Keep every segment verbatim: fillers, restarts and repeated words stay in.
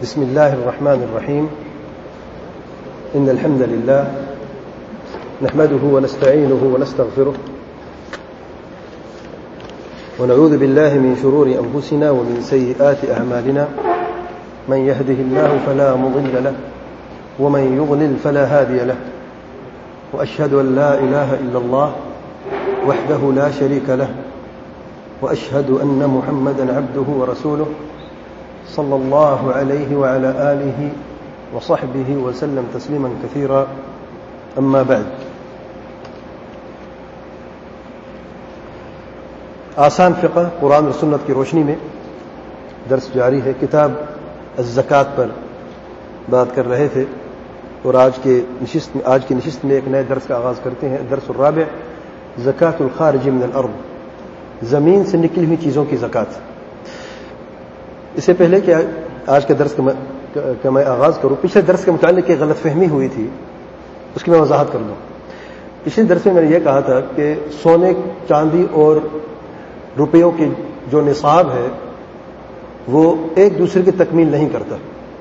بسم الله الرحمن الرحيم. إن الحمد لله نحمده ونستعينه ونستغفره ونعوذ بالله من شرور أنفسنا ومن سيئات أعمالنا. من يهده الله فلا مضل له ومن يضلل فلا هادي له. وأشهد أن لا إله إلا الله وحده لا شريك له وأشهد أن محمدا عبده ورسوله صلى الله عليه وعلى آله وصحبه وسلم تسليما كثيرا. أما بعد. آسان فقہ قرآن اور سنت کی روشنی میں درس جاری ہے. کتاب الزکوٰۃ پر بات کر رہے تھے اور آج کے نشست میں آج کی نشست میں ایک نئے درس کا آغاز کرتے ہیں. درس الرابع زکوٰۃ الخارج من الارض، زمین سے نکلی ہوئی چیزوں کی زکوٰۃ. اس سے پہلے کہ آج کے درس کا میں آغاز کروں، پچھلے درس کے متعلق ایک غلط فہمی ہوئی تھی، اس کی میں وضاحت کر دوں. پچھلے درس میں میں نے یہ کہا تھا کہ سونے چاندی اور روپیوں کی جو نصاب ہے وہ ایک دوسرے کی تکمیل نہیں کرتا.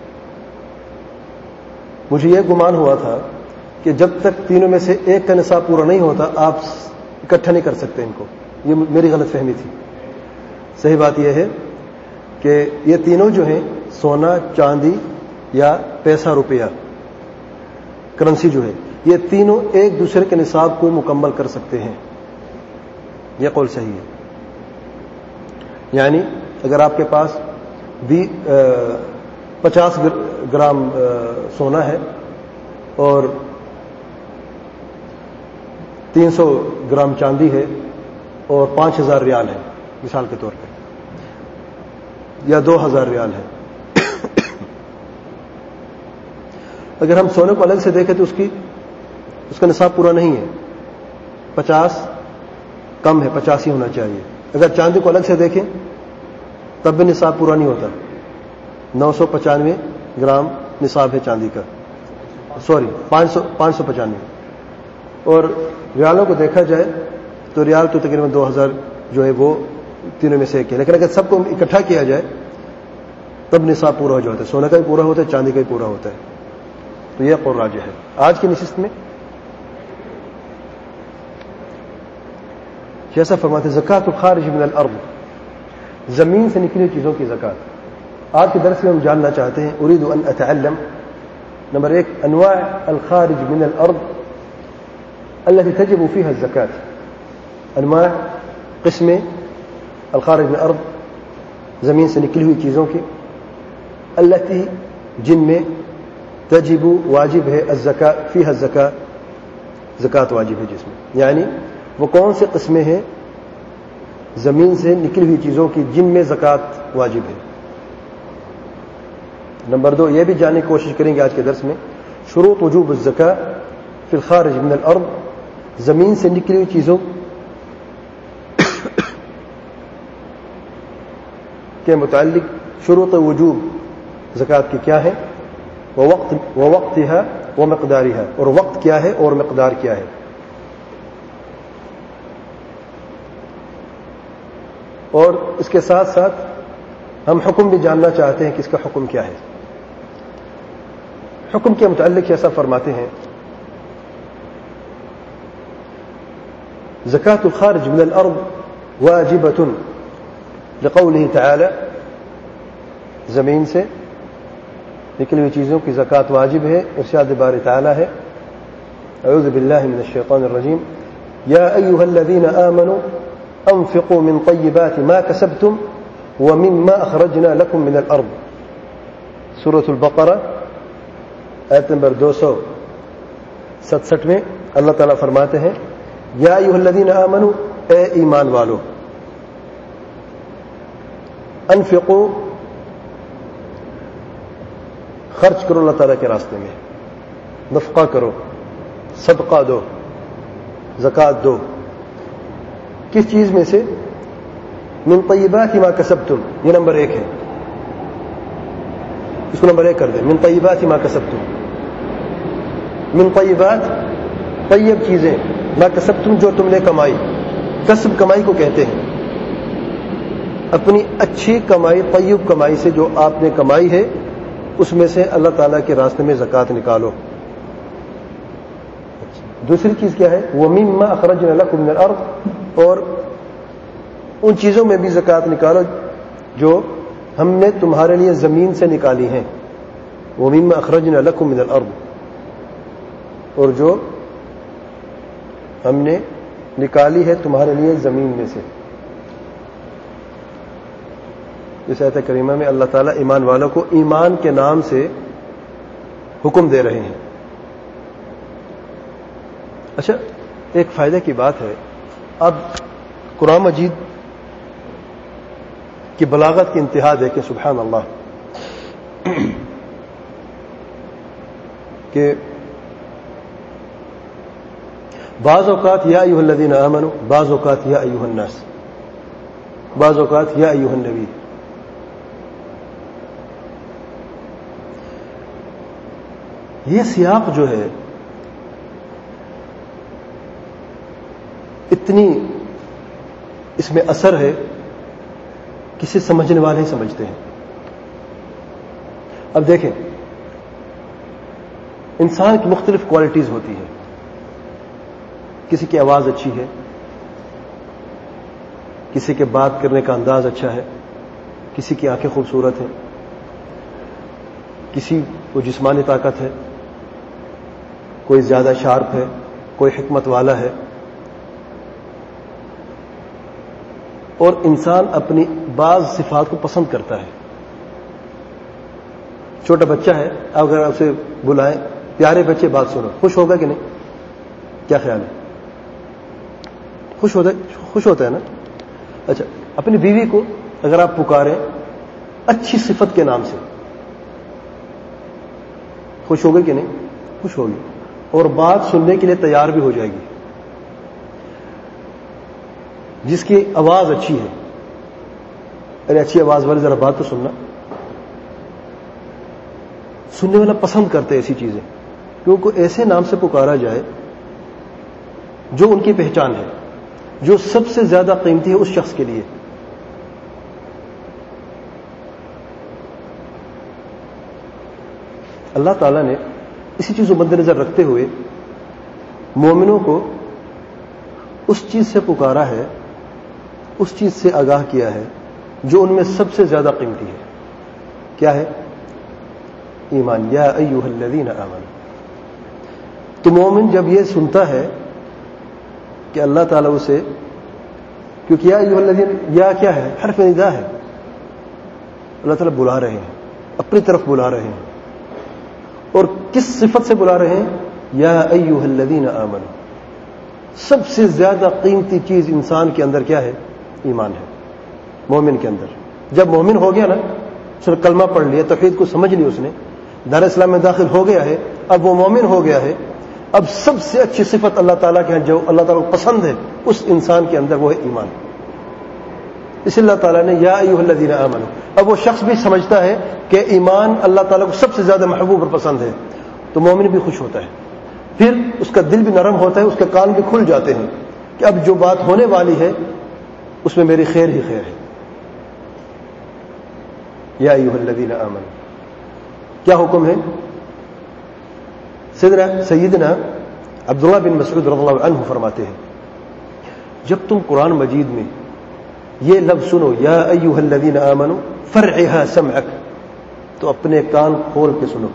مجھے یہ گمان ہوا تھا کہ جب تک تینوں میں سے ایک کا نصاب پورا نہیں ہوتا آپ اکٹھا نہیں کر سکتے ان کو. یہ میری غلط فہمی تھی. صحیح بات یہ ہے کہ یہ تینوں جو ہیں، سونا، چاندی یا پیسہ روپیہ، کرنسی جو ہے، یہ تینوں ایک دوسرے کے نصاب کو مکمل کر سکتے ہیں. یہ قول صحیح ہے. یعنی اگر آپ کے پاس بھی پچاس گرام سونا ہے اور تین سو گرام چاندی ہے اور پانچ ہزار ریال ہے مثال کے طور پہ، یا دو ہزار ریال ہے، اگر ہم سونے کو الگ سے دیکھیں تو اس کی اس کا نصاب پورا نہیں ہے. پچاس کم ہے، پچاس ہی ہونا چاہیے. اگر چاندی کو الگ سے دیکھیں تب بھی نصاب پورا نہیں ہوتا. نو سو پچانوے گرام نصاب ہے چاندی کا، سوری پانچ سو پانچ سو پچانوے. اور ریالوں کو دیکھا جائے تو ریال تو تقریباً دو ہزار جو ہے وہ تینوں میں سے ایک ہے. لیکن اگر سب کو اکٹھا کیا جائے تب نصاب پورا ہو جاتا ہے. سونا کا بھی پورا ہوتا ہے، چاندی کا بھی پورا ہوتا ہے. تو یہ قول راجح ہے. آج کی نشست میں جیسا فرماتے زکوٰۃ الخارج من الارض، زمین سے نکلی چیزوں کی زکوٰۃ. آج کے درس میں ہم جاننا چاہتے ہیں، اريد ان اتعلم نمبر ایک انواع الخارج من الارض التي تجب فيها الزكاة. انواع قسمیں الخارج من الارض، زمین سے نکلی ہوئی چیزوں کی، التي جن میں تجب واجب ہے الزکاة فيها الزکاة، زکوٰۃ واجب ہے جس میں. یعنی وہ کون سے قسمیں ہیں زمین سے نکلی ہوئی چیزوں کی جن میں زکوٰۃ واجب ہے. نمبر دو یہ بھی جاننے کی کوشش کریں گے آج کے درس میں شروط وجوب الزکاة فی الخارج من الارض، زمین سے نکلی ہوئی چیزوں کے متعلق شروط وجوب زکوٰۃ کی کیا ہے، ووقت ووقتها ومقدارها، اور وقت کیا ہے اور مقدار کیا ہے. اور اس کے ساتھ ساتھ ہم حکم بھی جاننا چاہتے ہیں کہ اس کا حکم کیا ہے. حکم کے متعلق ایسا فرماتے ہیں زکوٰۃ الخارج من الارض واجبۃ لقوله تعالی، زمین سے نکلی ہوئی چیزوں کی زکوٰۃ واجب ہے. ارشاد باری تعالی ہے، اعوذ باللہ من الشیطان الرجیم، یا ایھا الذین آمنوا انفقوا من طیبات ما کسبتم ومما اخرجنا لكم من الارض. سورۃ البقرہ آیت نمبر دو سو ستسٹھ میں اللہ تعالیٰ فرماتے ہیں یا ایھا الذین آمنوا، اے ایمان والو، انفقوا خرچ کرو اللہ تعالیٰ کے راستے میں، نفقہ کرو، صدقہ دو، زکوٰۃ دو. کس چیز میں سے؟ من طیبات ما کسبتم، یہ نمبر ایک ہے، اس کو نمبر ایک کر دیں. من طیبات ما کسبتم، من طیبات طیب چیزیں، ما کسبتم جو تم نے کمائی. کسب کمائی کو کہتے ہیں. اپنی اچھی کمائی، طیب کمائی سے جو آپ نے کمائی ہے اس میں سے اللہ تعالیٰ کے راستے میں زکوٰۃ نکالو. دوسری چیز کیا ہے؟ وَمِمَّا أَخْرَجْنَا لَكُم مِّنَ الْأَرْضِ، اور ان چیزوں میں بھی زکوٰۃ نکالو جو ہم نے تمہارے لیے زمین سے نکالی ہیں. وَمِمَّا أَخْرَجْنَا لَكُم مِّنَ الْأَرْضِ، اور جو ہم نے نکالی ہے تمہارے لیے زمین میں سے. اس آیت کریمہ میں اللہ تعالیٰ ایمان والوں کو ایمان کے نام سے حکم دے رہے ہیں. اچھا، ایک فائدہ کی بات ہے، اب قرآن مجید کی بلاغت کی انتہا دیکھیں، سبحان اللہ، کہ بعض اوقات یا ایھا الذین آمنوا، بعض اوقات یا ایھا الناس، بعض اوقات یا ایھا النبی. یہ سیاق جو ہے اتنی اس میں اثر ہے، کسی سمجھنے والے ہی سمجھتے ہیں. اب دیکھیں، انسان کی مختلف کوالٹیز ہوتی ہیں. کسی کی آواز اچھی ہے، کسی کے بات کرنے کا انداز اچھا ہے، کسی کی آنکھیں خوبصورت ہیں، کسی کو جسمانی طاقت ہے، کوئی زیادہ شارپ ہے، کوئی حکمت والا ہے. اور انسان اپنی بعض صفات کو پسند کرتا ہے. چھوٹا بچہ ہے، اگر اسے بلائیں، پیارے بچے بات سنو، خوش ہوگا کہ نہیں؟ کیا خیال ہے؟ خوش ہوتا ہے؟ خوش ہوتا ہے نا. اچھا، اپنی بیوی کو اگر آپ پکاریں اچھی صفت کے نام سے، خوش ہوگی کہ نہیں؟ خوش ہوگی، اور بات سننے کے لیے تیار بھی ہو جائے گی. جس کی آواز اچھی ہے، ارے اچھی آواز والے ذرا بات تو سننا، سننے والا پسند کرتے ایسی چیزیں، کیونکہ ایسے نام سے پکارا جائے جو ان کی پہچان ہے، جو سب سے زیادہ قیمتی ہے اس شخص کے لیے. اللہ تعالیٰ نے اسی چیز کو مد نظر رکھتے ہوئے مومنوں کو اس چیز سے پکارا ہے، اس چیز سے آگاہ کیا ہے جو ان میں سب سے زیادہ قیمتی ہے. کیا ہے؟ ایمان. یا ایھا الذین آمنوا. تو مومن جب یہ سنتا ہے کہ اللہ تعالیٰ اسے، کیونکہ یا ایھا الذین، یا کیا ہے؟ حرف ندا ہے. اللہ تعالیٰ بلا رہے ہیں، اپنی طرف بلا رہے ہیں، اور کس صفت سے بلا رہے ہیں؟ یا ایھا الذین آمنوا. سب سے زیادہ قیمتی چیز انسان کے اندر کیا ہے؟ ایمان ہے، مومن کے اندر. جب مومن ہو گیا نا، اس نے کلمہ پڑھ لیا، توحید کو سمجھ لی، اس نے دار اسلام میں داخل ہو گیا ہے، اب وہ مومن ہو گیا ہے. اب سب سے اچھی صفت اللہ تعالیٰ کے ہیں جو اللہ تعالیٰ کو پسند ہے اس انسان کے اندر، وہ ہے ایمان. اس لیے اللہ تعالیٰ نے یا ایھا الذین آمنوا. اب وہ شخص بھی سمجھتا ہے کہ ایمان اللہ تعالیٰ کو سب سے زیادہ محبوب اور پسند ہے، تو مومن بھی خوش ہوتا ہے. پھر اس کا دل بھی نرم ہوتا ہے، اس کے کان بھی کھل جاتے ہیں کہ اب جو بات ہونے والی ہے اس میں میری خیر ہی خیر ہے. یا ایھا الذین آمنوا. کیا حکم ہے؟ سیدنا سیدنا عبداللہ بن مسعود رضی اللہ عنہ فرماتے ہیں، جب تم قرآن مجید میں یہ لفظ سنو یا ایھا الذین آمنوا فرعھا سمعک، تو اپنے کان کھول کے سنو.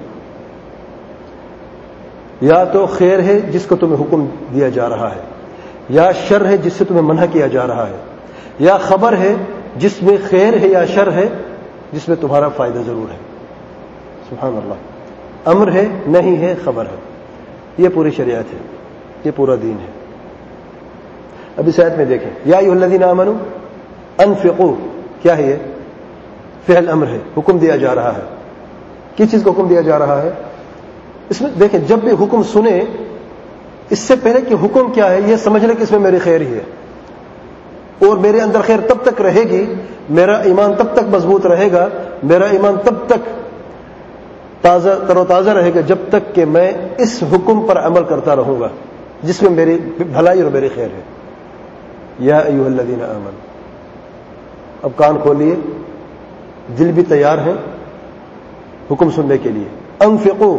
یا تو خیر ہے جس کو تمہیں حکم دیا جا رہا ہے، یا شر ہے جس سے تمہیں منع کیا جا رہا ہے، یا خبر ہے جس میں خیر ہے یا شر ہے جس میں تمہارا فائدہ ضرور ہے. سبحان اللہ. امر ہے، نہیں ہے، خبر ہے. یہ پوری شریعت ہے، یہ پورا دین ہے. اب اس آیت میں دیکھیں، یا ایھا الذین آمنوا انفقوا. کیا ہے یہ؟ فعل امر ہے، حکم دیا جا رہا ہے. کس چیز کو حکم دیا جا رہا ہے؟ اس میں دیکھیں، جب بھی حکم سنے اس سے پہلے کہ حکم کیا ہے یہ سمجھ لیں کہ اس میں میری خیر ہی ہے، اور میرے اندر خیر تب تک رہے گی، میرا ایمان تب تک مضبوط رہے گا، میرا ایمان تب تک تازہ تر و تازہ رہے گا جب تک کہ میں اس حکم پر عمل کرتا رہوں گا جس میں میری بھلائی اور میری خیر ہے. یا ایھا الذین آمنوا. اب کان کھولیے، دل بھی تیار ہے، حکم سننے کے لیے. انفقو،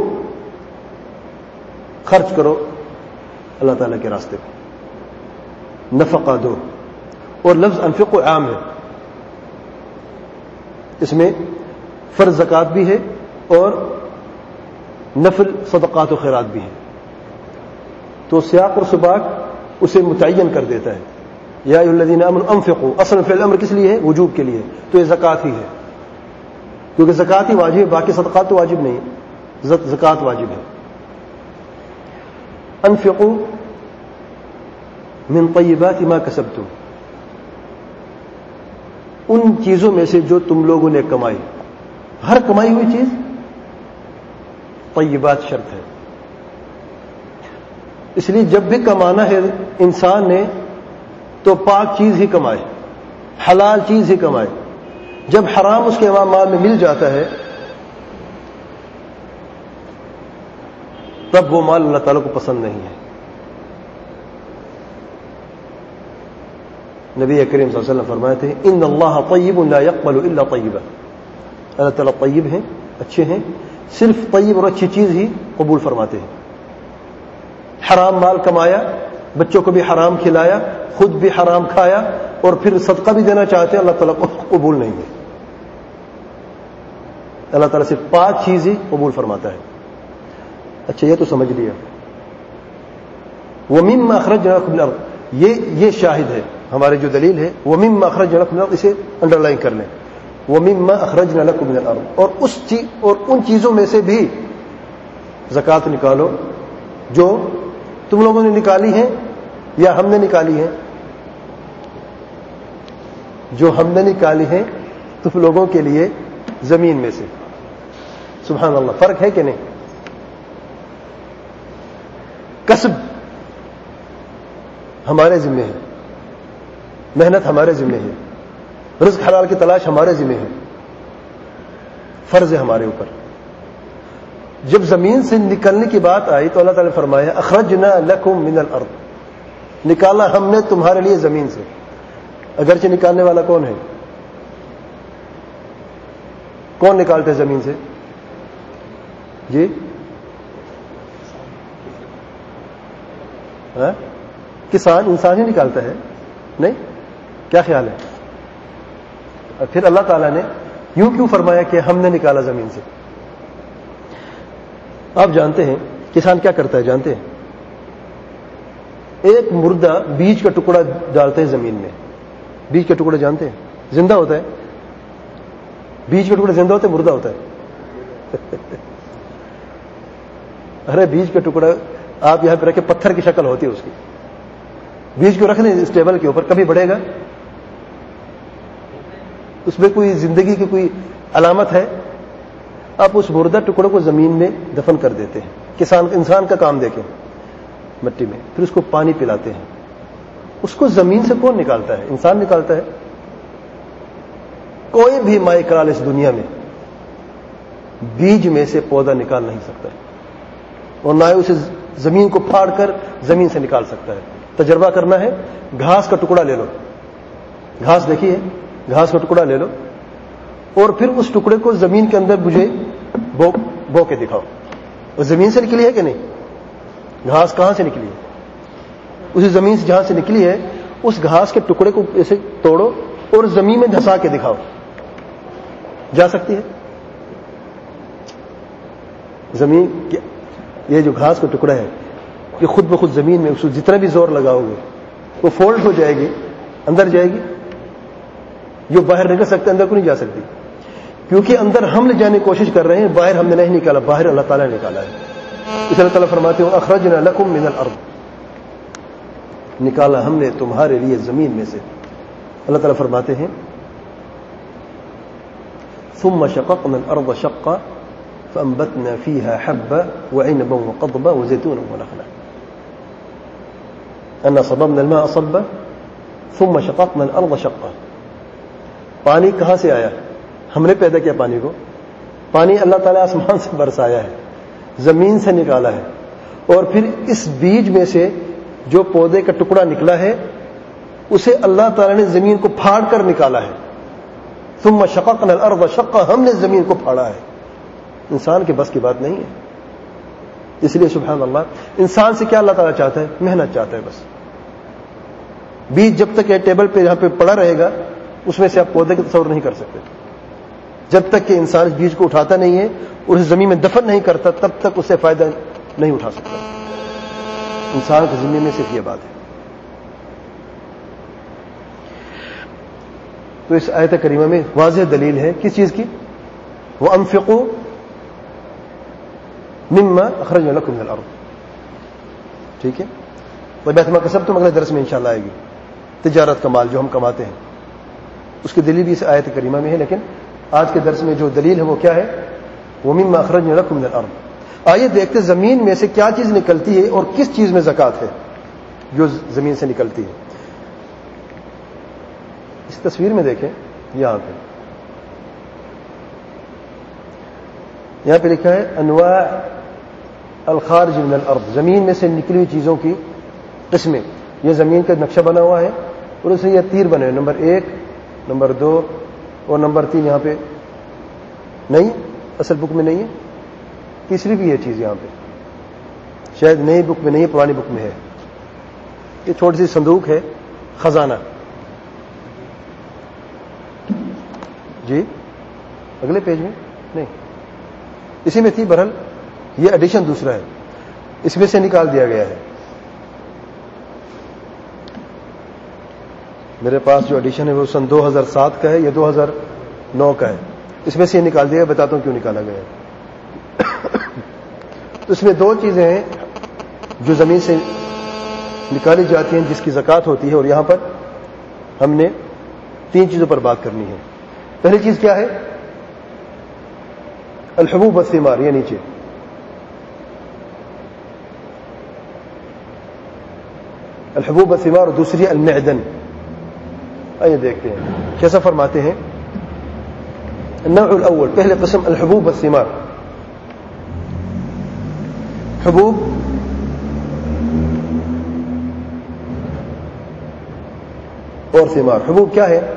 خرچ کرو اللہ تعالیٰ کے راستے میں، نفقہ دو. اور لفظ انفقو عام ہے، اس میں فرض زکوٰۃ بھی ہے اور نفل صدقات و خیرات بھی ہیں. تو سیاق اور سباق اسے متعین کر دیتا ہے. یا ایھا الذین آمنوا انفقوا، اصل فعل امر کس لیے ہے؟ وجوب کے لیے. تو یہ زکوٰۃ ہی ہے، کیونکہ زکوٰۃ ہی واجب ہے، باقی صدقات تو واجب نہیں، زکوٰۃ واجب ہے. انفقوا من طیبات ما کسبتم، ان چیزوں میں سے جو تم لوگوں نے کمائی. ہر کمائی ہوئی چیز طیبات شرط ہے. اس لیے جب بھی کمانا ہے انسان نے تو پاک چیز ہی کمائے، حلال چیز ہی کمائے. جب حرام اس کے مال میں مل جاتا ہے تب وہ مال اللہ تعالیٰ کو پسند نہیں ہے. نبی کریم صلی اللہ علیہ وسلم فرمائے تھے ان اللہ طیب لا يقبل الا طیبا، اللہ تعالیٰ طیب ہیں، اچھے ہیں، صرف طیب اور اچھی چیز ہی قبول فرماتے ہیں. حرام مال کمایا، بچوں کو بھی حرام کھلایا، خود بھی حرام کھایا اور پھر صدقہ بھی دینا چاہتے ہیں، اللہ تعالیٰ کو قبول نہیں ہے. اللہ تعالیٰ صرف پاک چیز ہی قبول فرماتا ہے. اچھا یہ تو سمجھ لیا. وَمِمَّا أَخْرَجْنَا لَكُم مِّنَ الْأَرْضِ، یہ یہ شاہد ہے ہمارے جو دلیل ہے. وَمِمَّا أَخْرَجْنَا لَكُم مِّنَ الْأَرْضِ، اسے انڈر لائن کر لیں. وَمِمَّا أَخْرَجْنَا لَكُم مِّنَ الْأَرْضِ، اور اس چیز اور ان چیزوں میں سے بھی زکوٰۃ نکالو جو تم لوگوں نے نکالی ہیں یا ہم نے نکالی ہیں. جو ہم نے نکالی ہیں تم لوگوں کے لیے زمین میں سے. سبحان اللہ، فرق ہے کہ نہیں؟ کسب ہمارے ذمہ ہے، محنت ہمارے ذمہ ہے، رزق حلال کی تلاش ہمارے ذمہ ہے، فرض ہے ہمارے اوپر. جب زمین سے نکلنے کی بات آئی تو اللہ تعالی نے فرمایا اخرجنا لکم من الارض، نکالا ہم نے تمہارے لیے زمین سے. اگرچہ نکالنے والا کون ہے؟ کون نکالتے زمین سے؟ جی ہاں؟ کسان، انسان ہی نکالتا ہے نہیں؟ کیا خیال ہے؟ پھر اللہ تعالیٰ نے یوں کیوں فرمایا کہ ہم نے نکالا زمین سے؟ آپ جانتے ہیں کسان کیا کرتا ہے؟ جانتے ہیں ایک مردہ بیج کا ٹکڑا ڈالتے ہیں زمین میں. بیج کا ٹکڑا جانتے ہیں؟ زندہ ہوتا ہے. بیج کا ٹکڑا زندہ ہوتا ہے مردہ ہوتا ہے؟ ارے بیج کا ٹکڑا آپ یہاں پہ رکھے، پتھر کی شکل ہوتی ہے اس کی. بیج کو رکھ دیں اس ٹیبل کے اوپر، کبھی بڑھے گا؟ اس میں کوئی زندگی کی کوئی علامت ہے؟ آپ اس مردہ ٹکڑوں کو زمین میں دفن کر دیتے ہیں. کسان انسان کا کام دیکھیں، مٹی میں، پھر اس کو پانی پلاتے ہیں. اس کو زمین سے کون نکالتا ہے؟ انسان نکالتا ہے. کوئی بھی مائی کرال اس دنیا میں بیج میں سے پودا نکال نہیں سکتا ہے، اور نہ ہی اسے زمین کو پھاڑ کر زمین سے نکال سکتا ہے. تجربہ کرنا ہے، گھاس کا ٹکڑا لے لو، گھاس دیکھیے، گھاس کا ٹکڑا لے لو اور پھر اس ٹکڑے کو زمین کے اندر مجھے بو, بو کے دکھاؤ. وہ زمین سے نکلی ہے کہ نہیں؟ گھاس کہاں سے نکلی ہے؟ اسی زمین سے جہاں سے نکلی ہے اس گھاس کے ٹکڑے کو ایسے توڑو اور زمین میں دھسا کے دکھاؤ، جا سکتی ہے؟ زمین یہ جو گھاس کا ٹکڑا ہے یہ خود بخود زمین میں اس کو جتنا بھی زور لگاؤ گے وہ فولڈ ہو جائے گی، اندر جائے گی. جو باہر نکل سکتے اندر کو نہیں جا سکتی، کیونکہ اندر ہم لے جانے کی کوشش کر رہے ہیں، باہر ہم نے نہیں نکالا، باہر اللہ تعالیٰ نے نکالا ہے. اس اللہ تعالیٰ فرماتے ہیں اخرجنا لکم من الارض، نکالا ہم نے تمہارے لیے زمین میں سے. اللہ تعالیٰ فرماتے ہیں ثم شققنا الارض شقا فانبتنا فيها حبا وعنبا وقضبا وزيتونا ونخلا انا صببنا الماء صبا ثم شققنا الارض شقا. پانی کہاں سے آیا؟ ہم نے پیدا کیا پانی کو. پانی اللہ تعالیٰ آسمان سے برسایا ہے، زمین سے نکالا ہے، اور پھر اس بیج میں سے جو پودے کا ٹکڑا نکلا ہے اسے اللہ تعالیٰ نے زمین کو پھاڑ کر نکالا ہے. ثم شققنا الارض شقا، ہم نے زمین کو پھاڑا ہے. انسان کے بس کی بات نہیں ہے. اس لیے سبحان اللہ انسان سے کیا اللہ تعالیٰ چاہتا ہے؟ محنت چاہتا ہے. بس بیج جب تک یہ ٹیبل پہ یہاں پہ پڑا رہے گا اس میں سے آپ پودے کا تصور نہیں کر سکتے. جب تک کہ انسان اس بیج کو اٹھاتا نہیں ہے اور اس زمین میں دفن نہیں کرتا تب تک اسے فائدہ نہیں اٹھا سکتا. انسان کی زمین میں صرف یہ بات ہے. تو اس آیت کریمہ میں واضح دلیل ہے کس چیز کی؟ وَأَنفِقُوا مِمَّا أَخْرَجْنَا لَكُم مِّنَ الْأَرْضِ. ٹھیک ہے. طیبات ما کسبتم اگلے درس میں انشاءاللہ آئے گی. تجارت کا مال جو ہم کماتے ہیں اس کی دلیل بھی اس آیت کریمہ میں ہے. لیکن آج کے درس میں جو دلیل ہے وہ کیا ہے؟ وَمِمَّا أَخْرَجْنَا لَكُم مِّنَ الْأَرْضِ. آئیے دیکھتے زمین میں سے کیا چیز نکلتی ہے اور کس چیز میں زکوٰۃ ہے جو زمین سے نکلتی ہے. اس تصویر میں دیکھیں یہاں پہ یہاں پہ لکھا ہے انواع الخارج من الارض. زمین میں سے نکلی ہوئی چیزوں کی قسمیں. یہ زمین کا نقشہ بنا ہوا ہے اور اسے یہ تیر بنے. نمبر ایک، نمبر دو اور نمبر تین یہاں پہ نہیں، اصل بک میں نہیں ہے. تیسری بھی یہ چیز یہاں پہ شاید نئی بک میں نہیں ہے، پرانی بک میں ہے. یہ چھوٹی سی صندوق ہے، خزانہ. جی اگلے پیج میں نہیں، اسی میں تھی. بہرحال یہ ایڈیشن دوسرا ہے، اس میں سے نکال دیا گیا ہے. میرے پاس جو ایڈیشن ہے وہ سن دو ہزار سات کا ہے، یہ دو ہزار نو کا ہے. اس میں سے یہ نکال دیا. بتاتا ہوں کیوں نکالا گیا ہے. تو اس میں دو چیزیں ہیں جو زمین سے نکالی جاتی ہیں جس کی زکوٰۃ ہوتی ہے، اور یہاں پر ہم نے تین چیزوں پر بات کرنی ہے. پہلی چیز کیا ہے؟ الحبوب والثمار. یہ نیچے الحبوب والثمار، اور دوسری المعدن. آئیے دیکھتے ہیں کیسا فرماتے ہیں. النوع الاول، پہلے قسم الحبوب والثمار. حبوب اور ثمار. حبوب کیا ہے؟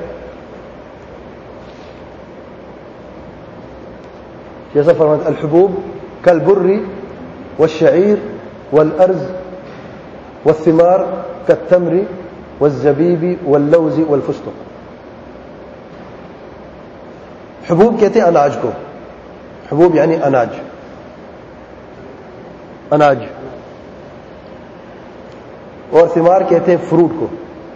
جیسا فرماتے الحبوب كالبر والشعير والأرز والثمار كالتمر والزبيب واللوز والفستق. حبوب کہتے ہیں اناج کو. حبوب یعنی اناج، اناج. اور ثمار کہتے ہیں فروٹ کو.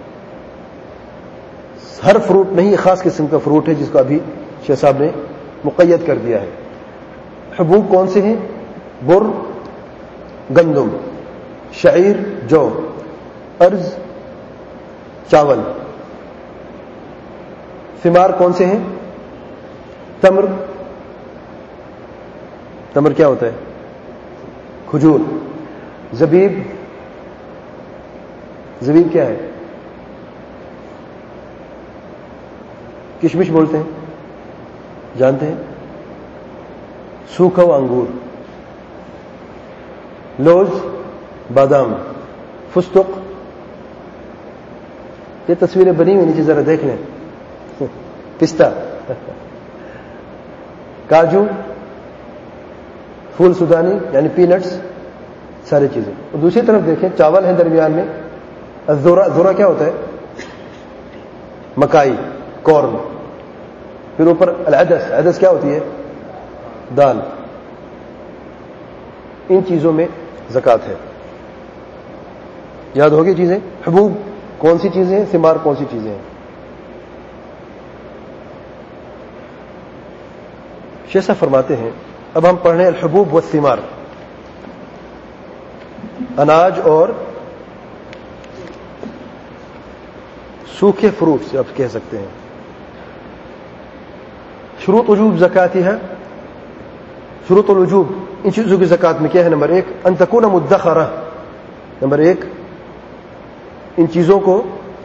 ہر فروٹ نہیں، خاص قسم کا فروٹ ہے جس کو ابھی شیخ صاحب نے مقید کر دیا ہے. حبوب کون سے ہیں؟ بر گندم، شعیر جو، ارز چاول. ثمار کون سے ہیں؟ تمر. تمر کیا ہوتا ہے؟ کھجور. زبیب، زبیب کیا ہے؟ کشمش بولتے ہیں، جانتے ہیں؟ سوکھا ہوا انگور. لوز بادام. فستق، یہ تصویریں بنی ہوئی نیچے ذرا دیکھ لیں. پستہ. کاجو، پھول سودانی یعنی پینٹس، ساری چیزیں. اور دوسری طرف دیکھیں چاول ہے درمیان میں. الذرہ، ذرہ کیا ہوتا ہے؟ مکائی، کارن. پھر اوپر العدس. عدس کیا ہوتی ہے؟ دال. ان چیزوں میں زکوٰۃ ہے. یاد ہوگی چیزیں. حبوب کون سی چیزیں ہیں؟ ثمار کون سی چیزیں ہیں؟ شیخ صاحب فرماتے ہیں اب ہم پڑھ رہے ہیں الحبوب والثمار، اناج اور سوکھے فروٹ سے آپ کہہ سکتے ہیں. شروط وجوب زکاتی ہے. شروط الوجوب ان چیزوں کی زکوٰۃ میں کیا ہے؟ نمبر ایک ان تکون مدخرہ. نمبر ایک ان چیزوں کو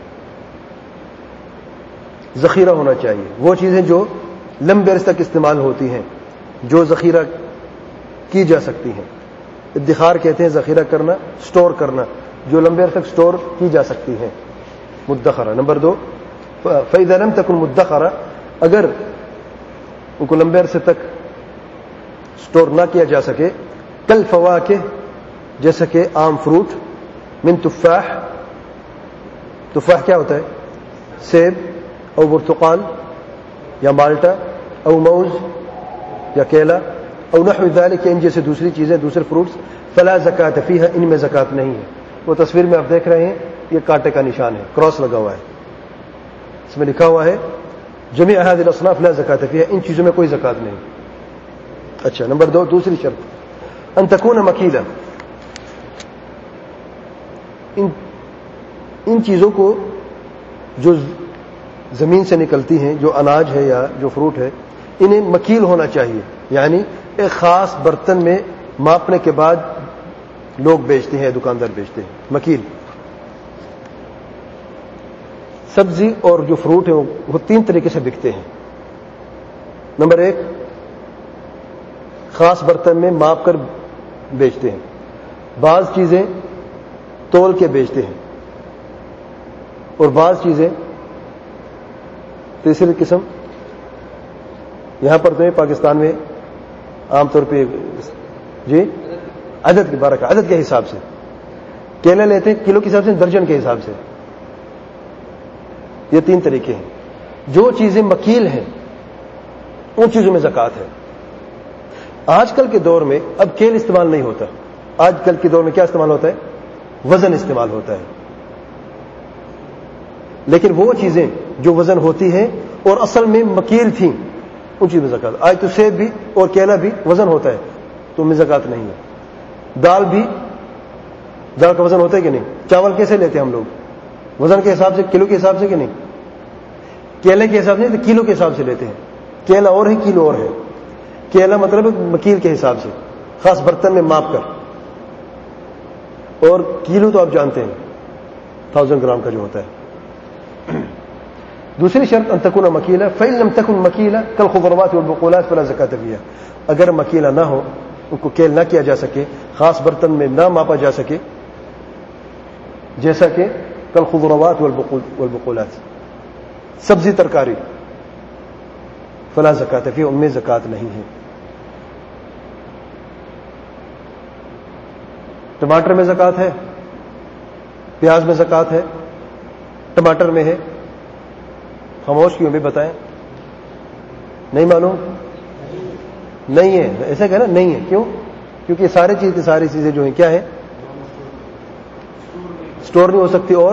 ذخیرہ ہونا چاہیے. وہ چیزیں جو لمبے عرصے تک استعمال ہوتی ہیں، جو ذخیرہ کی جا سکتی ہیں. ادخار کہتے ہیں ذخیرہ کرنا، سٹور کرنا، جو لمبے عرصے تک سٹور کی جا سکتی ہیں. مدخرہ. نمبر دو فإذا لم تكن مدخرہ، اگر ان کو لمبے عرصے تک سٹور نہ کیا جا سکے، کل فواکہ جیسا کہ عام فروٹ، من تفاح، تفاح کیا ہوتا ہے؟ سیب، او برتقال یا مالٹا، او موز یا کیلا، او نحو ذلك، ان جیسے دوسری چیزیں، دوسرے فروٹس، فلا زکات فیہا، ان میں زکات نہیں ہے۔ وہ تصویر میں آپ دیکھ رہے ہیں یہ کانٹے کا نشان ہے، کراس لگا ہوا ہے، اس میں لکھا ہوا ہے جمیع هذه الاصناف لا زکات فیہا، ان چیزوں میں کوئی زکات نہیں۔ اچھا، نمبر دو، دوسری شرط، ان تکون مکیلا، ان ان چیزوں کو جو زمین سے نکلتی ہیں، جو اناج ہے یا جو فروٹ ہے، انہیں مکیل ہونا چاہیے، یعنی ایک خاص برتن میں ماپنے کے بعد لوگ بیچتے ہیں، دکاندار بیچتے ہیں، مکیل۔ سبزی اور جو فروٹ ہے وہ تین طریقے سے بکتے ہیں۔ نمبر ایک، خاص برتن میں ماپ کر بیچتے ہیں، بعض چیزیں تول کے بیچتے ہیں، اور بعض چیزیں تیسری قسم، یہاں پر تو پاکستان میں عام طور پہ جی عدد کی بارک عدد کے حساب سے کیلے لیتے ہیں، کلو کے حساب سے، درجن کے حساب سے۔ یہ تین طریقے ہیں۔ جو چیزیں مکیل ہیں ان چیزوں میں زکوٰۃ ہے۔ آج کل کے دور میں اب کیل استعمال نہیں ہوتا، آج کل کے دور میں کیا استعمال ہوتا ہے؟ وزن استعمال ہوتا ہے۔ لیکن وہ چیزیں جو وزن ہوتی ہیں اور اصل میں مکیل تھیں ان چیزوں میں زکوٰۃ۔ آج تو سیب بھی اور کیلا بھی وزن ہوتا ہے تو ان میں زکوٰۃ نہیں ہے۔ دال بھی، دال کا وزن ہوتا ہے کہ نہیں؟ چاول کیسے لیتے ہیں ہم لوگ؟ وزن کے حساب سے، کلو کے حساب سے کہ نہیں؟ کیلے کے حساب سے نہیں تو کلو کے حساب سے لیتے ہیں۔ کیلا اور ہے، کلو اور ہے۔ کیلا مطلب مکیل کے حساب سے، خاص برتن میں ماپ کر، اور کلو تو آپ جانتے ہیں تھاؤزینڈ گرام کا جو ہوتا ہے۔ دوسری شرط ان تکون مکیلا، فإن لم تكن مکیلا کالخضروات والبقولات فلا زکاۃ فیہا، اگر مکیلا نہ ہو، ان کو کیل نہ کیا جا سکے، خاص برتن میں نہ ماپا جا سکے، جیسا کہ کالخضروات والبقولات، سبزی ترکاری، فلا زکاۃ فیہا، ان میں زکوٰۃ نہیں ہے۔ ٹماٹر میں زکوٰۃ ہے، پیاز میں زکوٰۃ ہے، ٹماٹر میں ہے، خاموش کیوں بھی بتائیں؟ نہیں معلوم؟ نہیں ہے، ایسا کہنا نہیں ہے، کیوں؟ کیونکہ ساری چیز کی ساری چیزیں جو ہیں کیا ہے؟ سٹور نہیں ہو سکتی اور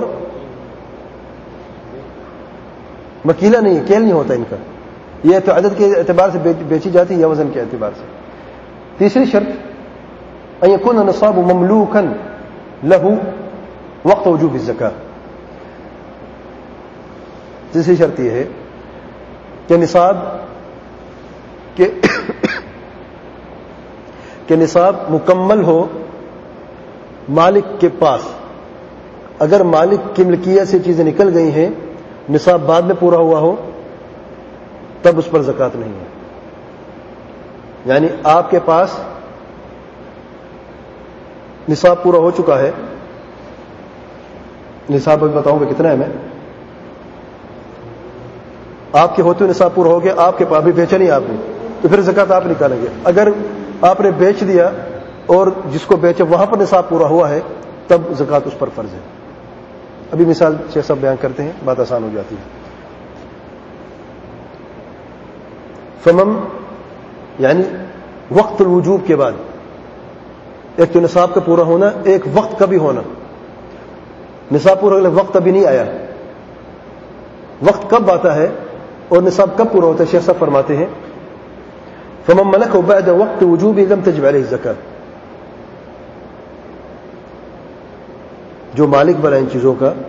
مکیلا نہیں ہے، کیل نہیں ہوتا ان کا، یہ تو عدد کے اعتبار سے بیچی جاتی ہے یا وزن کے اعتبار سے۔ تیسری شرط ان یکون النصاب مملوکا له وقت وجوب الزکاۃ، تیسری شرط یہ ہے کہ نصاب کہ کہ نصاب مکمل ہو مالک کے پاس۔ اگر مالک کی ملکیت سے چیزیں نکل گئی ہیں، نصاب بعد میں پورا ہوا ہو، تب اس پر زکوٰۃ نہیں ہے۔ یعنی آپ کے پاس نصاب پورا ہو چکا ہے، نصاب ابھی بتاؤں گا کتنا ہے میں، آپ کے ہوتے ہوئے نصاب پورا ہو گیا، آپ کے پاس بھی بیچا نہیں آپ نے، تو پھر زکوٰۃ آپ نکالیں گے۔ اگر آپ نے بیچ دیا اور جس کو بیچے وہاں پر نصاب پورا ہوا ہے، تب زکوٰۃ اس پر فرض ہے۔ ابھی مثال شیخ صاحب بیان کرتے ہیں، بات آسان ہو جاتی ہے۔ فمم یعنی وقت الوجوب کے بعد، ایک تو نصاب کا پورا ہونا، ایک وقت کا بھی ہونا۔ نصاب پورا ہونے وقت ابھی نہیں آیا، وقت کب آتا ہے اور نصاب کب پورا ہوتا ہے؟ شیخ صاحب فرماتے ہیں فمن ملکه بعد وقت وجوبه لم تجب عليه الزکاۃ، جو مالک بنا ان چیزوں کا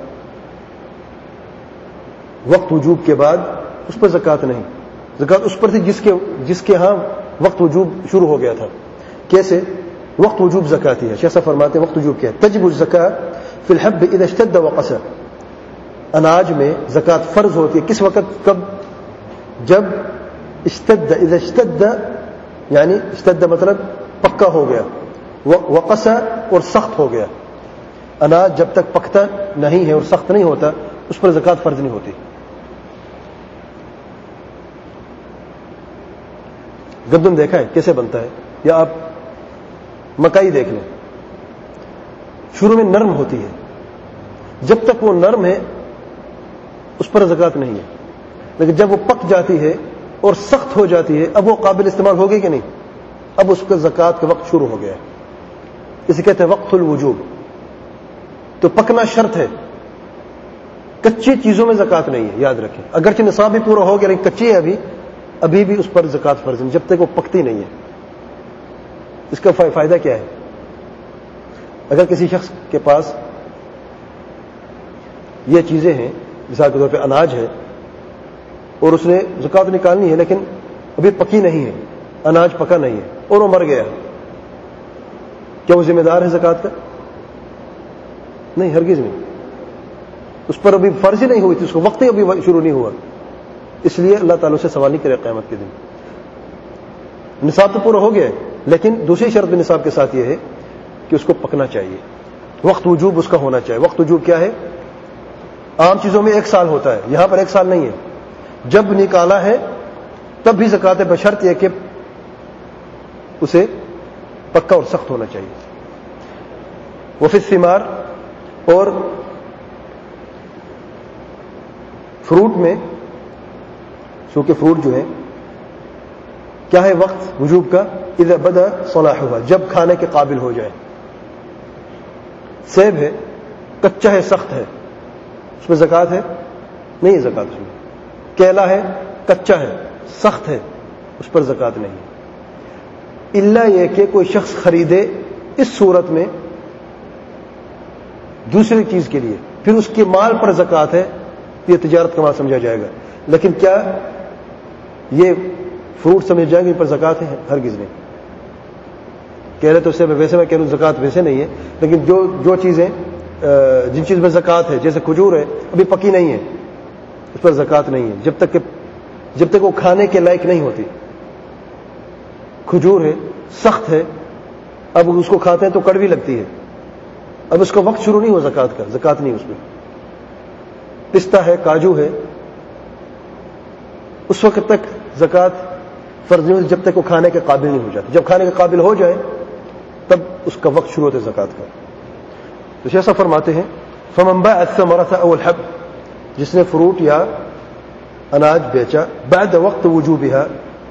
وقت وجوب کے بعد، اس پر زکوٰۃ نہیں۔ زکوٰۃ اس پر تھی جس کے جس کے ہاں وقت وجوب شروع ہو گیا تھا۔ کیسے؟ وقت وجوب زکاتی ہے۔ شیخ صاحب فرماتے ہیں وقت وجوب کیا ہے؟ تجب الزکاۃ فی الحب اذا اشتد وقصر، اناج میں زکوٰۃ فرض ہوتی ہے کس وقت؟ کب؟ جب اشتد، اذا اشتد یعنی اشتد مطلب پکا ہو گیا، وقصر اور سخت ہو گیا۔ اناج جب تک پکتا نہیں ہے اور سخت نہیں ہوتا اس پر زکوٰۃ فرض نہیں ہوتی۔ گندم دیکھا ہے کیسے بنتا ہے؟ یا آپ مکئی دیکھ لیں, شروع میں نرم ہوتی ہے, جب تک وہ نرم ہے اس پر زکوٰۃ نہیں ہے, لیکن جب وہ پک جاتی ہے اور سخت ہو جاتی ہے اب وہ قابل استعمال ہوگی کہ نہیں, اب اس کا زکوٰۃ کا وقت شروع ہو گیا ہے, اسے کہتے ہیں وقت الوجوب. تو پکنا شرط ہے, کچی چیزوں میں زکوٰۃ نہیں ہے, یاد رکھیں. اگرچہ نصاب بھی پورا ہو گیا لیکن کچی ہے ابھی ابھی بھی اس پر زکوٰۃ فرض نہیں جب تک وہ پکتی نہیں ہے. اس کا فائدہ کیا ہے؟ اگر کسی شخص کے پاس یہ چیزیں ہیں, مثال کے طور پہ اناج ہے اور اس نے زکوٰۃ نکالنی ہے لیکن ابھی پکی نہیں ہے, اناج پکا نہیں ہے اور وہ مر گیا, کیا وہ ذمہ دار ہے زکوٰۃ کا؟ نہیں, ہرگز نہیں. اس پر ابھی فرض ہی نہیں ہوئی تھی, اس کو وقت ہی ابھی شروع نہیں ہوا, اس لیے اللہ تعالیٰ سے سوال نہیں کرے قیامت کے دن. نصاب تو پورا ہو گیا لیکن دوسری شرط بھی نصاب کے ساتھ یہ ہے کہ اس کو پکنا چاہیے, وقت وجوب اس کا ہونا چاہیے. وقت وجوب کیا ہے؟ عام چیزوں میں ایک سال ہوتا ہے, یہاں پر ایک سال نہیں ہے. جب نکالا ہے تب بھی زکوٰۃ بشرط یہ کہ اسے پکا اور سخت ہونا چاہیے. وفی الثمار, اور فروٹ میں, چونکہ فروٹ جو ہے کیا ہے وقت وجوب کا؟ اذا بدا صلاحها, جب کھانے کے قابل ہو جائے. سیب ہے, کچا ہے, سخت ہے, اس میں زکوٰۃ ہے نہیں ہے زکوٰۃ اس میں. کیلا ہے, کچا ہے, سخت ہے, اس پر زکوٰۃ نہیں ہے, الا یہ کہ کوئی شخص خریدے اس صورت میں دوسری چیز کے لیے, پھر اس کے مال پر زکوٰۃ ہے, یہ تجارت کا مال سمجھا جائے گا. لیکن کیا یہ فروٹ سمجھ جائیں گے ان پر زکوٰۃ ہے؟ ہرگز نہیں. کہہ رہے تو اسے ویسے میں کہہ رہا ہوں زکوٰۃ ویسے نہیں ہے, لیکن جو جو چیزیں جن چیز میں زکوٰۃ ہے, جیسے کھجور ہے ابھی پکی نہیں ہے, اس پر زکوٰۃ نہیں ہے جب تک کہ جب تک وہ کھانے کے لائق نہیں ہوتی. کھجور ہے, سخت ہے, اب اس کو کھاتے ہیں تو کڑوی لگتی ہے, اب اس کا وقت شروع نہیں ہوا زکوٰۃ کا, زکوٰۃ نہیں اس میں. پستہ ہے, کاجو ہے, اس وقت تک زکوٰۃ فرض نہیں ہوتی جب تک وہ کھانے کے قابل نہیں ہو جاتی. جب کھانے کے قابل ہو جائے تب اس کا وقت شروع ہوتا ہے زکوٰۃ کا. تو شیخ صاحب فرماتے ہیں فمن باع الثمرة او الحب, جس نے فروٹ یا اناج بیچا بعد وقت وجوبها,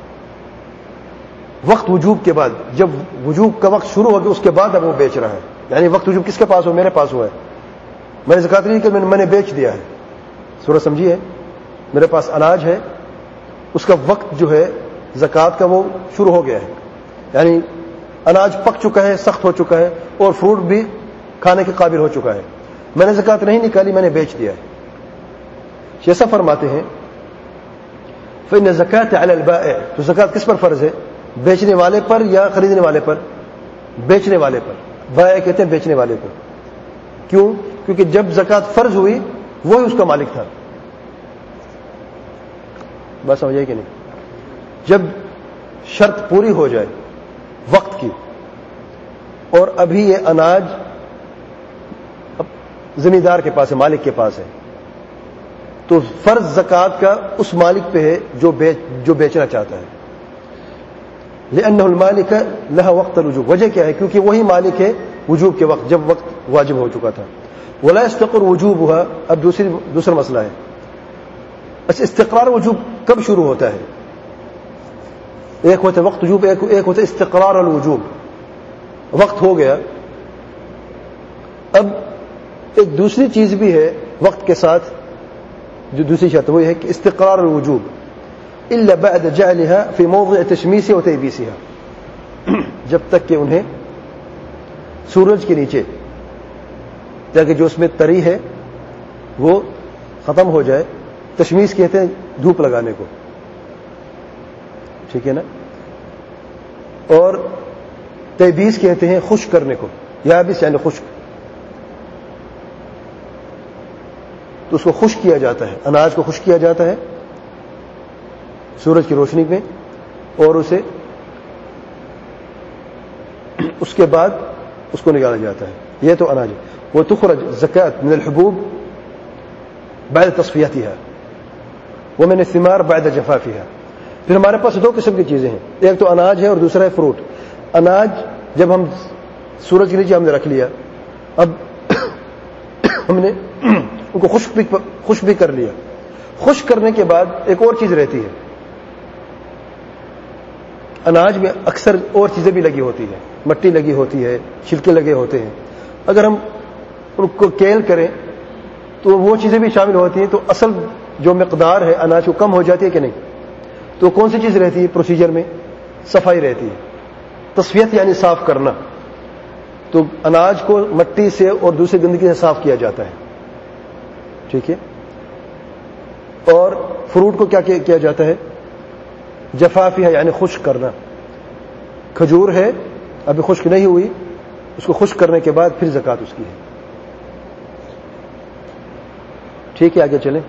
وقت وجوب کے بعد, جب وجوب کا وقت شروع ہو گیا اس کے بعد اب وہ بیچ رہا ہے. یعنی وقت وجوب کس کے پاس ہو؟ میرے پاس ہوا ہے, میں نے زکوٰۃ نہیں کہ میں نے بیچ دیا ہے. سورہ سمجھیے, میرے پاس اناج ہے, اس کا وقت جو ہے زکوٰۃ کا وہ شروع ہو گیا ہے, یعنی اناج پک چکا ہے, سخت ہو چکا ہے, اور فروٹ بھی کھانے کے قابل ہو چکا ہے. میں نے زکوٰۃ نہیں نکالی, میں نے بیچ دیا ہے. جیسا فرماتے ہیں فإن الزکاة علی البائع, تو زکوٰۃ کس پر فرض ہے؟ بیچنے والے پر یا خریدنے والے پر؟ بیچنے والے پر. بائع کہتے ہیں بیچنے والے کو. کیوں؟ کیونکہ جب زکوٰۃ فرض ہوئی وہی اس کا مالک تھا. بات سمجھ آئی کہ نہیں؟ جب شرط پوری ہو جائے وقت کی اور ابھی یہ اناج زمیندار کے پاس ہے, مالک کے پاس ہے, تو فرض زکوٰۃ کا اس مالک پہ ہے جو بیچ جو بیچنا چاہتا ہے. لأنه المالک لها وقت الوجوب, وجہ کیا ہے؟ کیونکہ وہی مالک ہے وجوب کے وقت, جب وقت واجب ہو چکا تھا. ولا يستقر وجوبها, اب دوسری دوسرا مسئلہ ہے. اچھا, استقرار وجوب کب شروع ہوتا ہے؟ ایک ہوتا ہے وقت وجوب, ایک ایک ہوتا ہے استقرار الوجوب. وقت ہو گیا, اب ایک دوسری چیز بھی ہے وقت کے ساتھ جو دوسری شرط وہ ہے کہ استقرار الوجوب الا بعد جعلها في موضع تشميسها وتيبيسها, جب تک کہ انہیں سورج کے نیچے, تاکہ جو اس میں تری ہے وہ ختم ہو جائے. تشمیس کہتے ہیں دھوپ لگانے کو, ٹھیک ہے نا, اور تیبیس کہتے ہیں خشک کرنے کو, یا بھی یعنی خشک, تو اس کو خشک کیا جاتا ہے, اناج کو خشک کیا جاتا ہے سورج کی روشنی میں, اور اسے اس کے بعد اس کو نکالا جاتا ہے. یہ تو اناج ہے. وہ تخرج زکاة من الحبوب بعد تصفیتها ومن الثمار بعد جفافها. پھر ہمارے پاس دو قسم کی چیزیں ہیں, ایک تو اناج ہے اور دوسرا ہے فروٹ. اناج جب ہم سورج کے نیچے ہم نے رکھ لیا, اب ہم نے ان کو خشک بھی خشک بھی کر لیا. خشک کرنے کے بعد ایک اور چیز رہتی ہے, اناج میں اکثر اور چیزیں بھی لگی ہوتی ہیں, مٹی لگی ہوتی ہے, چھلکے لگے ہوتے ہیں. اگر ہم ان کو کیل کریں تو وہ چیزیں بھی شامل ہوتی ہیں, تو اصل جو مقدار ہے اناج کو کم ہو جاتی ہے کہ نہیں. تو کون سی چیز رہتی ہے پروسیجر میں؟ صفائی رہتی ہے, تصفیت یعنی صاف کرنا. تو اناج کو مٹی سے اور دوسری گندگی سے صاف کیا جاتا ہے, ٹھیک ہے. اور فروٹ کو کیا کیا جاتا ہے؟ جفافی ہے یعنی خشک کرنا. کھجور ہے ابھی خشک نہیں ہوئی, اس کو خشک کرنے کے بعد پھر زکوٰۃ اس کی ہے. ٹھیک ہے, آگے چلیں.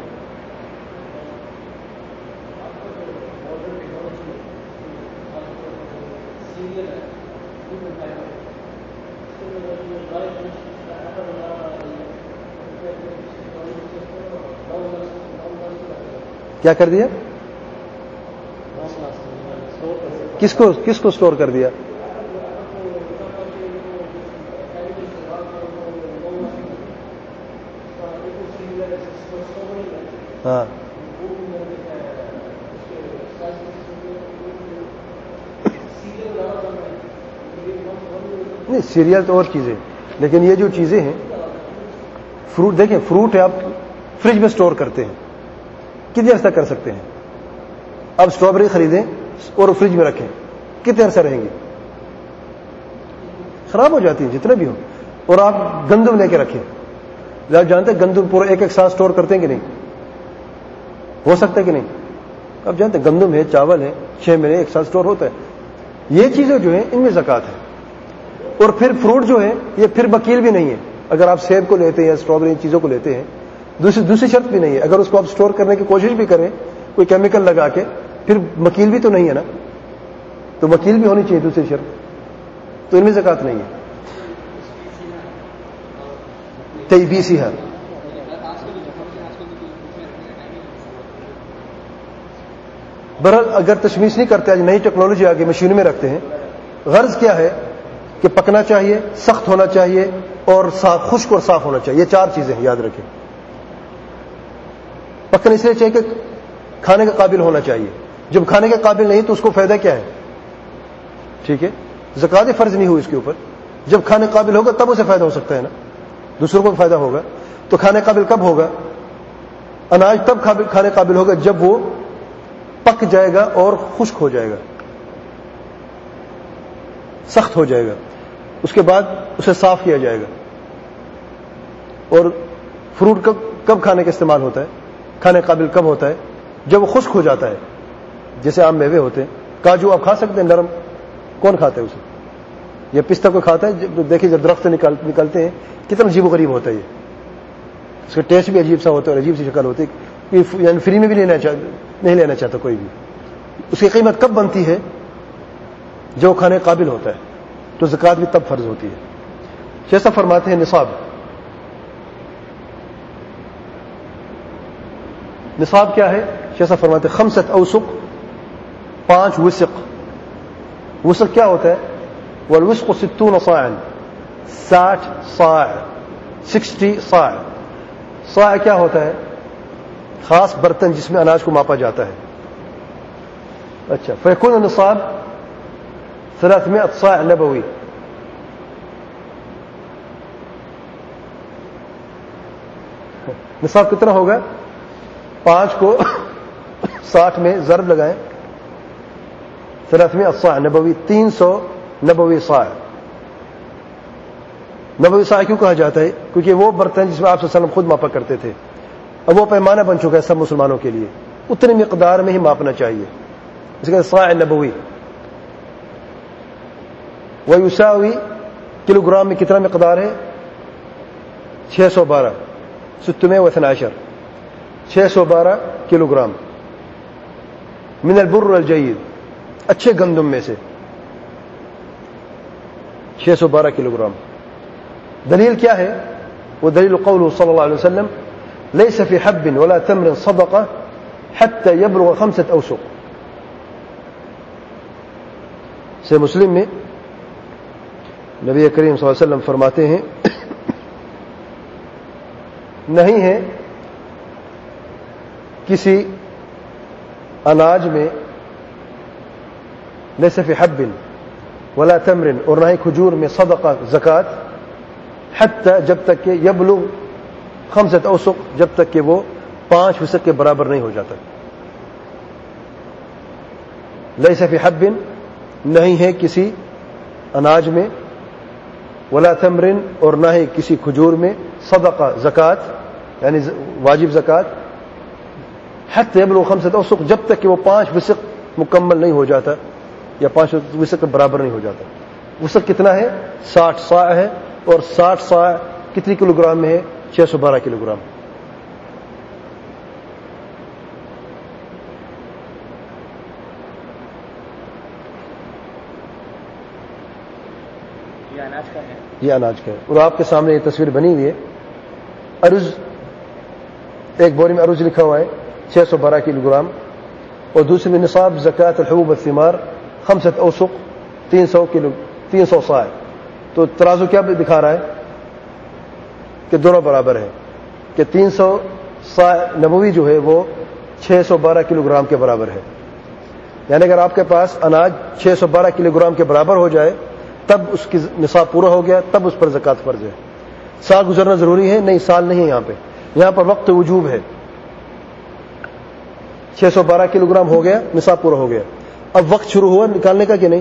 کیا کر دیا؟ کس کو کس کو سٹور کر دیا؟ ہاں نہیں, سیریل تو اور چیزیں, لیکن یہ جو چیزیں ہیں فروٹ, دیکھیں فروٹ ہے آپ فریج میں سٹور کرتے ہیں, کتنے عرصہ کر سکتے ہیں؟ اب اسٹرابری خریدیں اور فریج میں رکھیں, کتنے عرصہ رہیں گے؟ خراب ہو جاتی ہیں جتنے بھی ہوں. اور آپ گندم لے کے رکھیں, آپ جانتے ہیں گندم پورا ایک ایک سال سٹور کرتے ہیں کہ نہیں؟ ہو سکتا ہے کہ نہیں؟ آپ جانتے ہیں گندم ہے, چاول ہے, چھ مہینے ایک سال سٹور ہوتا ہے. یہ چیزیں جو ہیں ان میں زکوٰۃ ہے. اور پھر فروٹ جو ہے یہ پھر وکیل بھی نہیں ہے. اگر آپ سیب کو لیتے ہیں یا اسٹرابری چیزوں کو لیتے ہیں, دوسری دوسری شرط بھی نہیں ہے. اگر اس کو آپ سٹور کرنے کی کوشش بھی کریں کوئی کیمیکل لگا کے, پھر وکیل بھی تو نہیں ہے نا, تو وکیل بھی ہونی چاہیے دوسری شرط, تو ان میں زکوٰۃ نہیں ہے. تیبیسی ہے. برحال اگر تشویش نہیں کرتے, آج نئی ٹیکنالوجی آگے مشین میں رکھتے ہیں. غرض کیا ہے کہ پکنا چاہیے, سخت ہونا چاہیے, اور صاف, خشک اور صاف ہونا چاہیے. یہ چار چیزیں ہیں, یاد رکھیں. پکنا اس لیے چاہیے کہ کھانے کے قابل ہونا چاہیے. جب کھانے کے قابل نہیں تو اس کو فائدہ کیا ہے؟ ٹھیک ہے, زکوٰۃ فرض نہیں ہوئی اس کے اوپر. جب کھانے قابل ہوگا تب اسے فائدہ ہو سکتا ہے نا, دوسروں کو فائدہ ہوگا. تو کھانے قابل کب ہوگا؟ اناج تب کھانے قابل ہوگا جب وہ پک جائے گا اور خشک ہو جائے گا, سخت ہو جائے گا. اس کے بعد اسے صاف کیا جائے گا. اور فروٹ کب کب کھانے کا استعمال ہوتا ہے, کھانے قابل کب ہوتا ہے؟ جب وہ خشک ہو جاتا ہے. جیسے عام میوے ہوتے ہیں, کاجو آپ کھا سکتے ہیں نرم, کون کھاتا ہے اسے؟ یہ پستہ کو کھاتا ہے. دیکھیں جب درخت سے نکال, نکلتے ہیں کتنا عجیب و غریب ہوتا ہے یہ, اس کا ٹیسٹ بھی عجیب سا ہوتا ہے اور عجیب سی شکل ہوتی ہے, یعنی فری میں بھی لینا چاہ, نہیں لینا چاہتا کوئی بھی. اس کی قیمت کب بنتی ہے؟ جو کھانے قابل ہوتا ہے. تو زکوٰۃ بھی تب فرض ہوتی ہے. جیسا فرماتے ہیں نصاب. نصاب کیا ہے؟ جیسا فرماتے ہیں خمسۃ اوسق, پانچ وسق. وسق کیا ہوتا ہے؟ والوسق ستون صاعا, ساٹھ صاع, سکسٹی صاع. صاع کیا ہوتا ہے؟ خاص برتن جس میں اناج کو ماپا جاتا ہے. اچھا, فیکون النصاب ثلاثمائة صاع نبوی. نصاب کتنا ہوگا؟ پانچ کو ساٹھ میں ضرب لگائیں, ثلاثمائة صاع نبوی, تین سو نبوی صاع. نبوی صاع کیوں کہا جاتا ہے؟ کیونکہ وہ برتن جس میں آپ صلی اللہ علیہ وسلم خود ماپا کرتے تھے, اب وہ پیمانہ بن چکا ہے سب مسلمانوں کے لیے, اتنی مقدار میں ہی ماپنا چاہیے. اس کا صاع نبوی. ویساوی, کلو گرام میں کتنا مقدار ہے؟ چھ سو بارہ, ستمائة واثنا عشر, چھ سو بارہ کلو گرام. من البر الجید, اچھے گندم میں سے چھ سو بارہ کلو گرام. دلیل کیا ہے؟ وہ دلیل قوله صلی اللہ علیہ وسلم ليس في حب ولا تمر صدقة حتى يبلغ خمسة أوسق. سے مسلم میں نبی کریم صلی اللہ علیہ وسلم فرماتے ہیں نہیں ہے کسی اناج میں لیس فی حب ولا تمر اور نہ ہی کھجور میں صدقہ زکات حتی جب تک کہ یبلغ خمسۃ اوسق جب تک کہ وہ پانچ وسق کے برابر نہیں ہو جاتا. لیس فی حب نہیں ہے کسی اناج میں ولا تمر اور نہ ہی کسی کھجور میں صدقہ زکات یعنی واجب زکات حتی یبلغ خمسۃ اوسق جب تک کہ وہ پانچ وسق مکمل نہیں ہو جاتا یا پانچ وسق کے برابر نہیں ہو جاتا. وسق کتنا ہے؟ ساٹھ صاع ہے اور ساٹھ صاع کتنی کلو گرام میں ہے؟ چھ سو بارہ کلو گرام. یہ اناج کا ہے یہ اناج کا ہے. اور آپ کے سامنے یہ تصویر بنی ہوئی ہے. ارز ایک بوری میں ارز لکھا ہوا ہے چھ سو بارہ کلو گرام اور دوسری میں نصاب زکات الحبوب والثمار خمسۃ اوسق تین سو کلو تین سو صاع. تو ترازو کیا دکھا رہا ہے کہ دونوں برابر ہے کہ تین سو صاع نبوی جو ہے وہ چھ سو بارہ کلو گرام کے برابر ہے. یعنی اگر آپ کے پاس اناج چھ سو بارہ کلو گرام کے برابر ہو جائے تب اس کی نصاب پورا ہو گیا, تب اس پر زکات فرض ہے. سال گزرنا ضروری ہے؟ نہیں, سال نہیں ہے. یہاں پہ یہاں پر وقت وجوب ہے. چھ سو بارہ کلو گرام ہو گیا, نصاب پورا ہو گیا. اب وقت شروع ہوا نکالنے کا کہ نہیں؟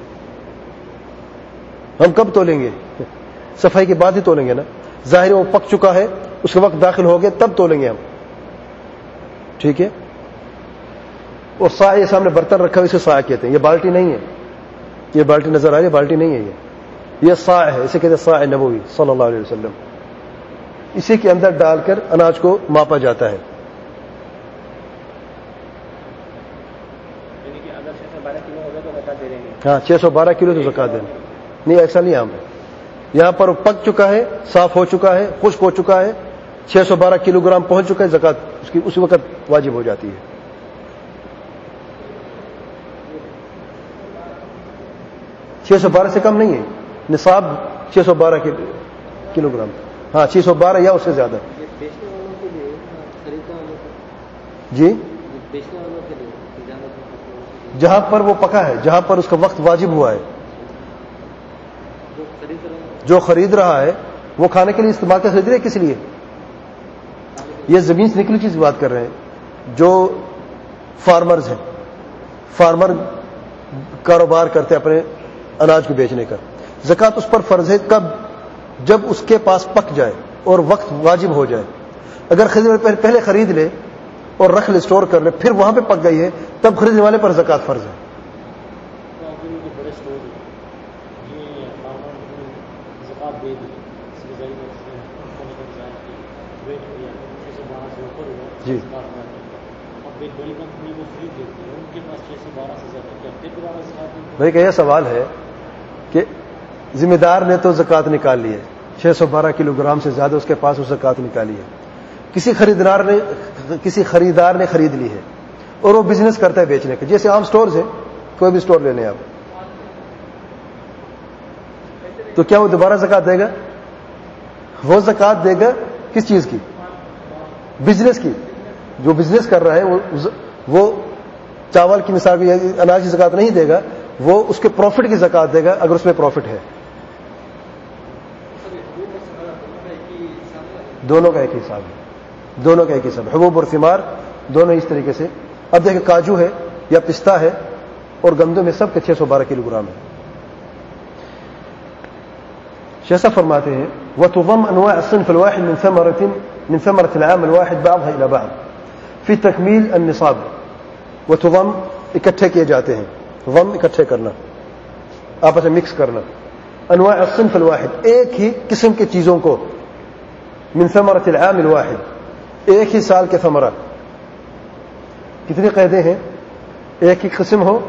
ہم کب تولیں گے؟ صفائی کے بعد ہی تولیں گے نا. ظاہر وہ پک چکا ہے, اس کا وقت داخل ہو گیا, تب تولیں گے ہم. ٹھیک ہے. اور صاع یہ سامنے برتن رکھا ہوا اسے صاع کہتے ہیں. یہ بالٹی نہیں ہے, یہ بالٹی نظر آ رہی ہے, بالٹی نہیں ہے. یہ یہ صاع ہے, اسے کہتے ہیں صاع نبوی صلی اللہ علیہ وسلم. اسی کے اندر ڈال کر اناج کو ماپا جاتا ہے. ہاں چھ سو بارہ کلو تو زکات دینا نہیں, ایسا نہیں. یہاں پہ یہاں پر پک چکا ہے, صاف ہو چکا ہے, خشک ہو چکا ہے, چھ سو بارہ کلو گرام پہنچ چکا ہے, زکات اس کی اسی وقت واجب ہو جاتی ہے. چھ سو بارہ سے کم نہیں ہے نصاب, چھ سو بارہ کلو گرام. ہاں چھ سو بارہ یا اس سے زیادہ. جی جہاں پر وہ پکا ہے, جہاں پر اس کا وقت واجب ہوا ہے, جو خرید رہا ہے وہ کھانے کے لیے استعمال کر خرید رہے کس لیے؟ یہ زمین سے نکلی چیز کی بات کر رہے ہیں. جو فارمرز ہیں, فارمر کاروبار کرتے اپنے اناج کو بیچنے کا, زکات اس پر فرض ہے کب؟ جب اس کے پاس پک جائے اور وقت واجب ہو جائے. اگر خرید پہلے خرید لے اور رکھ لے, اسٹور کر لے, پھر وہاں پہ پک گئی ہے, تب خریدنے والے پر زکات فرض ہے. جی بھائی کہ یہ سوال ہے کہ ذمہ دار نے تو زکات نکال لی ہے, چھ سو بارہ کلو گرام سے زیادہ اس کے پاس وہ زکات نکالی ہے. کسی خریدار نے کسی خریدار نے خرید لی ہے اور وہ بزنس کرتا ہے بیچنے کا, جیسے عام سٹورز ہیں, کوئی بھی سٹور لے لیں آپ, تو کیا وہ دوبارہ زکات دے گا؟ وہ زکات دے گا کس چیز کی؟ بزنس کی. جو بزنس کر رہا ہے وہ وہ چاول کی مثال کی اناج کی زکات نہیں دے گا, وہ اس کے پروفٹ کی زکات دے گا اگر اس میں پروفٹ ہے. دونوں کا ایک حساب ہے, دونوں کا ایک حساب ہے. حبوب اور ثمار دونوں اس طریقے سے. اب دیکھیں کاجو ہے یا پستہ ہے اور گندم میں سب کے چھ سو بارہ کلو گرام ہے. شیخ فرماتے ہیں وتضم انواع الصنف الواحد من ثمرة من ثمرة العام الواحد بعضها الى بعض في تكميل النصاب. وتضم اکٹھے کیے جاتے ہیں, ضم اکٹھے کرنا, آپس میں مکس کرنا. انواع الصنف الواحد ایک ہی قسم کی چیزوں کو, من ثمرة العام الواحد ایک ہی سال کے ثمرہ. کتنی قیدیں ہیں؟ ایک ہی قسم ہو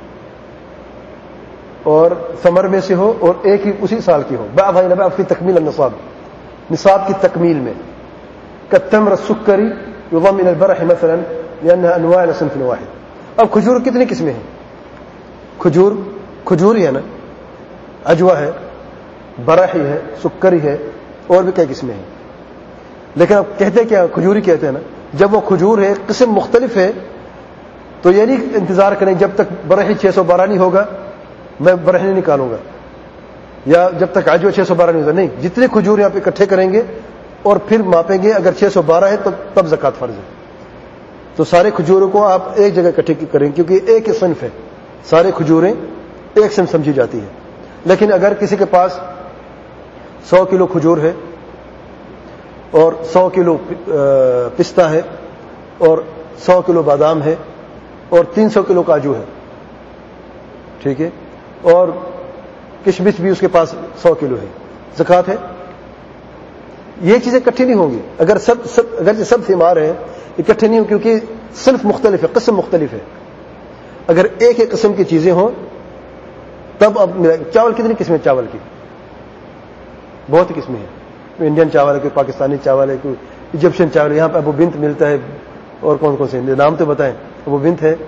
اور ثمر میں سے ہو اور ایک ہی اسی سال کی ہو. بعض الى بعض في تكميل النصاب, نصاب کی تکمیل میں. كالتمر السكري يضم من البرح مثلا لانها انواع الصنف الواحد. اب کھجور کتنی قسمیں ہیں؟ کھجور کھجور ہی ہے نا, عجوہ ہے, برحی ہے, سکری ہے, اور بھی کئی قسمیں ہیں. لیکن اب کہتے کیا, کھجوری کہتے ہیں نا. جب وہ کھجور ہے قسم مختلف ہے تو یہ نہیں انتظار کریں جب تک برحی چھ سو بارہ نہیں ہوگا میں برحی نہیں نکالوں گا, یا جب تک عجوہ چھ سو بارہ نہیں ہوگا. نہیں, جتنے کھجور یہاں پہ اکٹھے کریں گے اور پھر ماپیں گے, اگر چھ سو بارہ ہے تو تب زکوٰۃ فرض ہے. تو سارے کھجوروں کو آپ ایک جگہ اکٹھے کریں کیونکہ ایک ہی صنف ہے, سارے کھجوریں ایک صنف سمجھی جاتی ہیں. لیکن اگر کسی کے پاس سو کلو کھجور ہے اور سو کلو پستہ ہے اور سو کلو بادام ہے اور تین سو کلو کاجو ہے, ٹھیک ہے, اور کشمش بھی اس کے پاس سو کلو ہے, زکوٰۃ ہے. یہ چیزیں اکٹھی نہیں ہوں گی اگر سب سب اگر سب ثمار ہیں اکٹھے نہیں ہوں, کیونکہ صنف مختلف ہے, قسم مختلف ہے. اگر ایک ایک قسم کی چیزیں ہوں تب اب چاول کتنی قسمیں چاول کی, بہت قسمیں ہیں. انڈین چاول ہے, کوئی پاکستانی چاول ہے, کوئی ایجپشن چاول ہے. یہاں پہ ابو بنت ملتا ہے, اور کون کون سے نام تو بتائیں. ابو بنت ہے,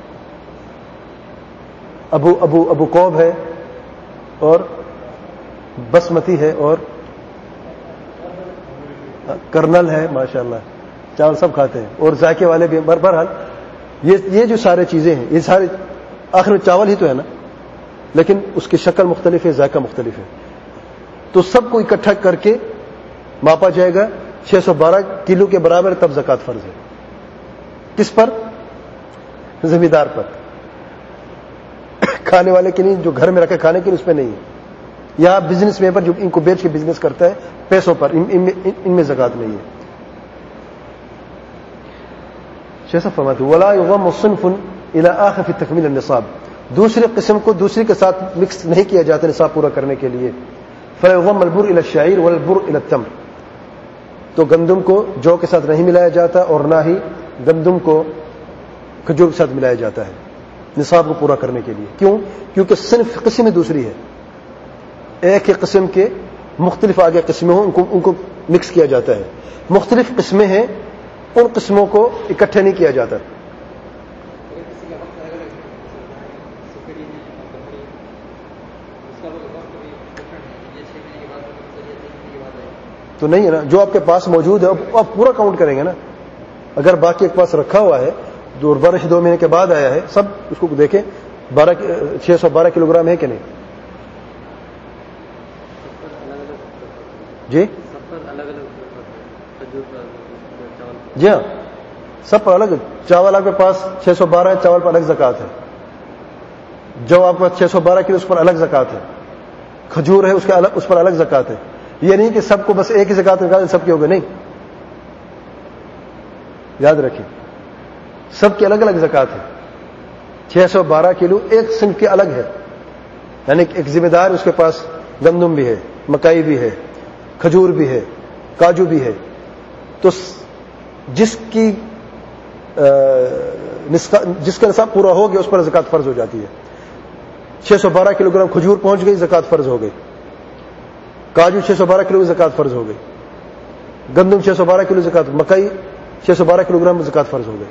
ابو ابو ابو کوب ہے, اور بسمتی ہے, اور کرنل ہے. ماشاءاللہ چاول سب کھاتے ہیں, اور ذائقے والے بھی. بہرحال یہ یہ جو سارے چیزیں ہیں یہ سارے آخر میں چاول ہی تو ہے نا, لیکن اس کی شکل مختلف ہے, ذائقہ مختلف ہے. تو سب کو اکٹھا کر کے ماپا جائے گا چھ سو بارہ کلو کے برابر, تب زکوٰۃ فرض ہے. کس پر؟ زمیندار پر. کھانے والے کے نہیں, جو گھر میں رکھے کھانے کے لیے اس پہ نہیں ہے. یا بزنس مین پر جو ان کو بیچ کے بزنس کرتا ہے پیسوں پر, ان, ان, ان, ان میں زکوٰۃ نہیں ہے. شیخ فرماتے ہیں ولا یضم صنف الى آخر فی تکمیل النصاب, دوسری قسم کو دوسری کے ساتھ مکس نہیں کیا جاتا نصاب پورا کرنے کے لیے. فلا یضم البر الى الشعیر والبر الى التمر, تو گندم کو جو کے ساتھ نہیں ملایا جاتا اور نہ ہی گندم کو کھجور کے ساتھ ملایا جاتا ہے نصاب کو پورا کرنے کے لیے. کیوں؟ کیونکہ صنف قسم دوسری ہے. ایک ہی قسم کے مختلف آگے قسمیں ہوں, ان کو ان کو مکس کیا جاتا ہے. مختلف قسمیں ہیں, ان قسموں کو اکٹھے نہیں کیا جاتا. تو نہیں ہے نا, جو آپ کے پاس موجود ہے آپ پورا کاؤنٹ کریں گے نا. اگر باقی ایک پاس رکھا ہوا ہے جو بارش دو مہینے کے بعد آیا ہے, سب اس کو دیکھیں بارہ چھ سو بارہ کلو گرام ہے کہ نہیں. جی جی ہاں, سب پر الگ. چاول آپ کے پاس چھ سو بارہ ہے, چاول پر الگ زکوٰۃ ہے. جو آپ کے پاس چھ سو بارہ کلو اس پر الگ زکوٰۃ ہے. کھجور ہے اس کے الگ, اس پر الگ زکوٰۃ ہے. یہ نہیں کہ سب کو بس ایک ہی زکوٰۃ نکال سب کی ہوگی, نہیں. یاد رکھیں سب کی الگ الگ زکوٰۃ ہے. چھ سو بارہ کلو ایک صنف کے الگ ہے, یعنی ایک ذمہ دار اس کے پاس گندم بھی ہے, مکئی بھی ہے, کھجور بھی ہے, کاجو بھی ہے. تو جس کی جس کا نصاب پورا ہو گیا اس پر زکوٰۃ فرض ہو جاتی ہے. چھ سو بارہ کلو گرام کھجور پہنچ گئی, زکوٰۃ فرض ہو گئی. کاجو چھ سو بارہ کلو زکوٰۃ فرض ہو گئی. گندم چھ سو بارہ کلو زکوٰۃ, مکئی چھ سو بارہ کلو گرام زکوٰۃ فرض ہو گئی.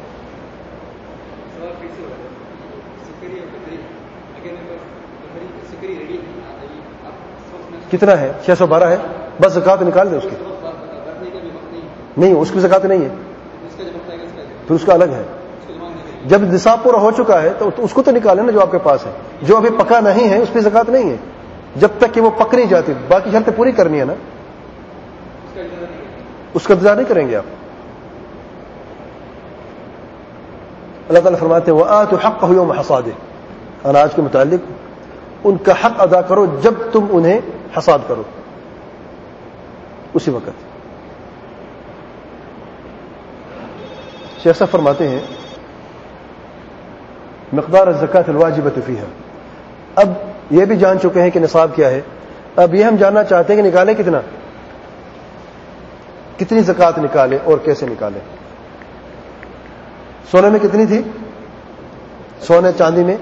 کتنا ہے؟ چھ سو بارہ ہے, بس زکوٰۃ نکال دیں اس کی. نہیں, اس کی زکوٰۃ نہیں ہے, پھر اس کا الگ ہے. جب نصاب پورا ہو چکا ہے تو اس کو تو نکالیں نا جو آپ کے پاس ہے. جو ابھی پکا نہیں ہے اس پہ زکوٰۃ نہیں ہے جب تک کہ وہ پک نہیں جاتی. باقی شرطیں پوری کرنی ہے نا, اس کا انتظار نہیں کریں گے آپ. اللہ تعالیٰ فرماتے ہیں وَآتُوا حَقَّهُ يَوْمَ حَصَادِهِ, اناج کے متعلق ان کا حق ادا کرو جب تم انہیں حصاد کرو, اسی وقت. شیخ صاحب فرماتے ہیں مقدار الزکاۃ الواجبۃ فیہا. اب یہ بھی جان چکے ہیں کہ نصاب کیا ہے, اب یہ ہم جاننا چاہتے ہیں کہ نکالیں کتنا, کتنی زکوٰۃ نکالیں اور کیسے نکالیں. سونے میں کتنی تھی؟ سونے چاندی میں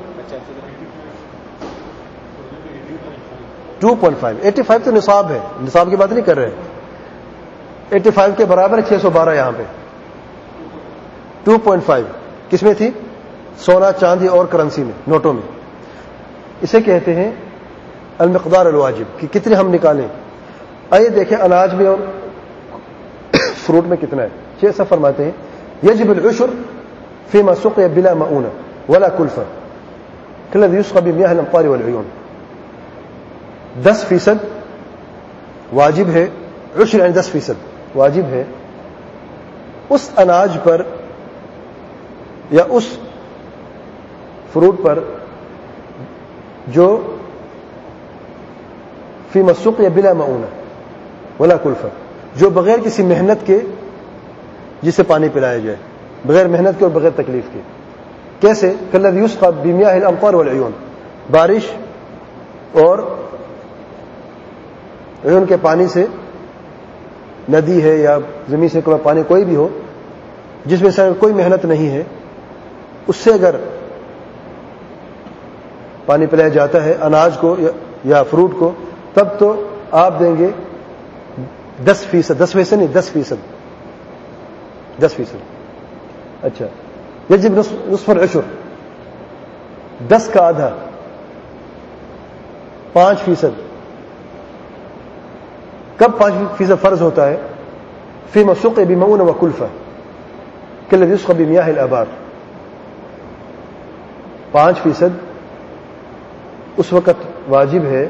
two point five eighty five تو نصاب ہے, نصاب کی بات نہیں کر رہے. ایٹی فائیو کے برابر ہے چھ سو بارہ. یہاں پہ ٹو پوائنٹ فائیو کس میں تھی؟ سونا چاندی اور کرنسی میں, نوٹوں میں. اسے کہتے ہیں المقدار الواجب کہ کتنے ہم نکالیں. آئیے دیکھیں اناج میں اور فروٹ میں کتنا ہے. شیخ صاحب فرماتے ہیں یجب العشر فيما سقي بلا مؤونة ولا كلفة كالذي يسقى بمياه الأمطار والعيون. دس فیصد واجب ہے, عشر یعنی دس فیصد واجب ہے اس اناج پر یا اس فروٹ پر جو فيما سقي بلا مؤونة ولا كلفة, جو بغیر کسی محنت کے جسے پانی پلایا جائے, بغیر محنت کے اور بغیر تکلیف کے. کیسے؟ کالذی یسقى بمیاہ الامطار والعیون, بارش اور عیون کے پانی سے, ندی ہے یا زمین سے کوئی پانی کوئی بھی ہو جس میں سے کوئی محنت نہیں ہے, اس سے اگر پانی پلایا جاتا ہے اناج کو یا فروٹ کو, تب تو آپ دیں گے دس فیصد دس فیصد نہیں دس فیصد دس فیصد اچھا یجب نصف العشر, دس کا آدھا پانچ فیصد. کب پانچ فیصد فرض ہوتا ہے؟ فيما سقي بمؤونة وكلفة كالذي يسقى بمياه الآبار. پانچ فیصد اس وقت واجب ہے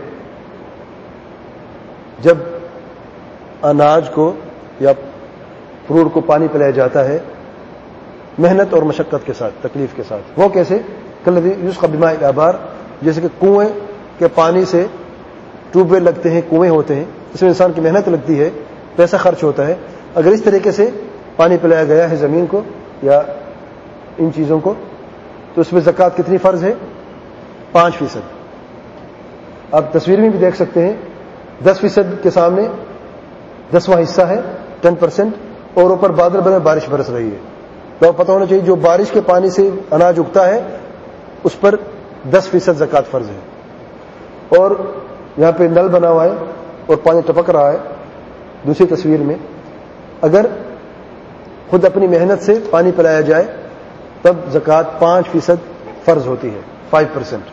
جب اناج کو یا فروٹ کو پانی پلایا جاتا ہے محنت اور مشقت کے ساتھ, تکلیف کے ساتھ. وہ کیسے؟ کالذی یسقى بماء الآبار, جیسے کہ کنویں کے پانی سے, ٹیوب ویل لگتے ہیں, کنویں ہوتے ہیں, اس میں انسان کی محنت لگتی ہے, پیسہ خرچ ہوتا ہے. اگر اس طریقے سے پانی پلایا گیا ہے زمین کو یا ان چیزوں کو, تو اس میں زکوٰۃ کتنی فرض ہے؟ پانچ فیصد. آپ تصویر میں بھی دیکھ سکتے ہیں دس فیصد کے سامنے دسواں حصہ ہے ٹین پرسینٹ, اور اوپر بادل بنے بارش برس رہی ہے. تو پتہ ہونا چاہیے جو بارش کے پانی سے اناج اگتا ہے اس پر دس فیصد زکوٰۃ فرض ہے. اور یہاں پہ نل بنا ہوا ہے اور پانی ٹپک رہا ہے دوسری تصویر میں, اگر خود اپنی محنت سے پانی پلایا جائے تب زکوٰۃ پانچ فیصد فرض ہوتی ہے, فائیو پرسینٹ.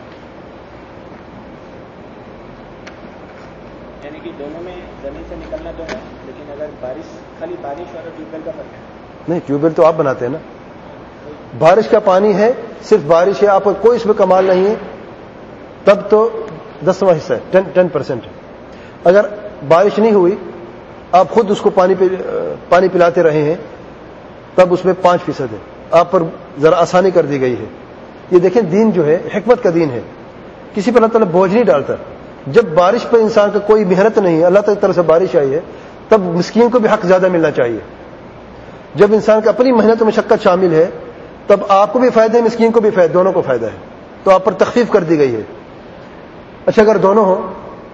یعنی کہ دونوں میں زمین سے نکلنا تو ہے, لیکن اگر بارش خالی بارش اور ٹیوب ویل کا فرق ہے. نہیں, ٹیوب ویل تو آپ بناتے ہیں نا, بارش کا پانی ہے, صرف بارش ہے, آپ کو کوئی اس میں کمال نہیں ہے, تب تو دسواں حصہ ہے ٹین پرسینٹ. اگر بارش نہیں ہوئی, آپ خود اس کو پانی پانی پلاتے رہے ہیں, تب اس میں پانچ فیصد ہے, آپ پر ذرا آسانی کر دی گئی ہے. یہ دیکھیں دین جو ہے حکمت کا دین ہے, کسی پر اللہ تعالیٰ بوجھ نہیں ڈالتا. جب بارش پر انسان کا کوئی محنت نہیں ہے, اللہ تعالیٰ کی طرف سے بارش آئی ہے, تب مسکین کو بھی حق زیادہ ملنا چاہیے. جب انسان کا اپنی محنت و مشقت شامل ہے تب آپ کو بھی فائدہ ہے, مسکین کو بھی فائدہ, دونوں کو فائدہ ہے, تو آپ پر تخفیف کر دی گئی ہے. اچھا اگر دونوں ہوں,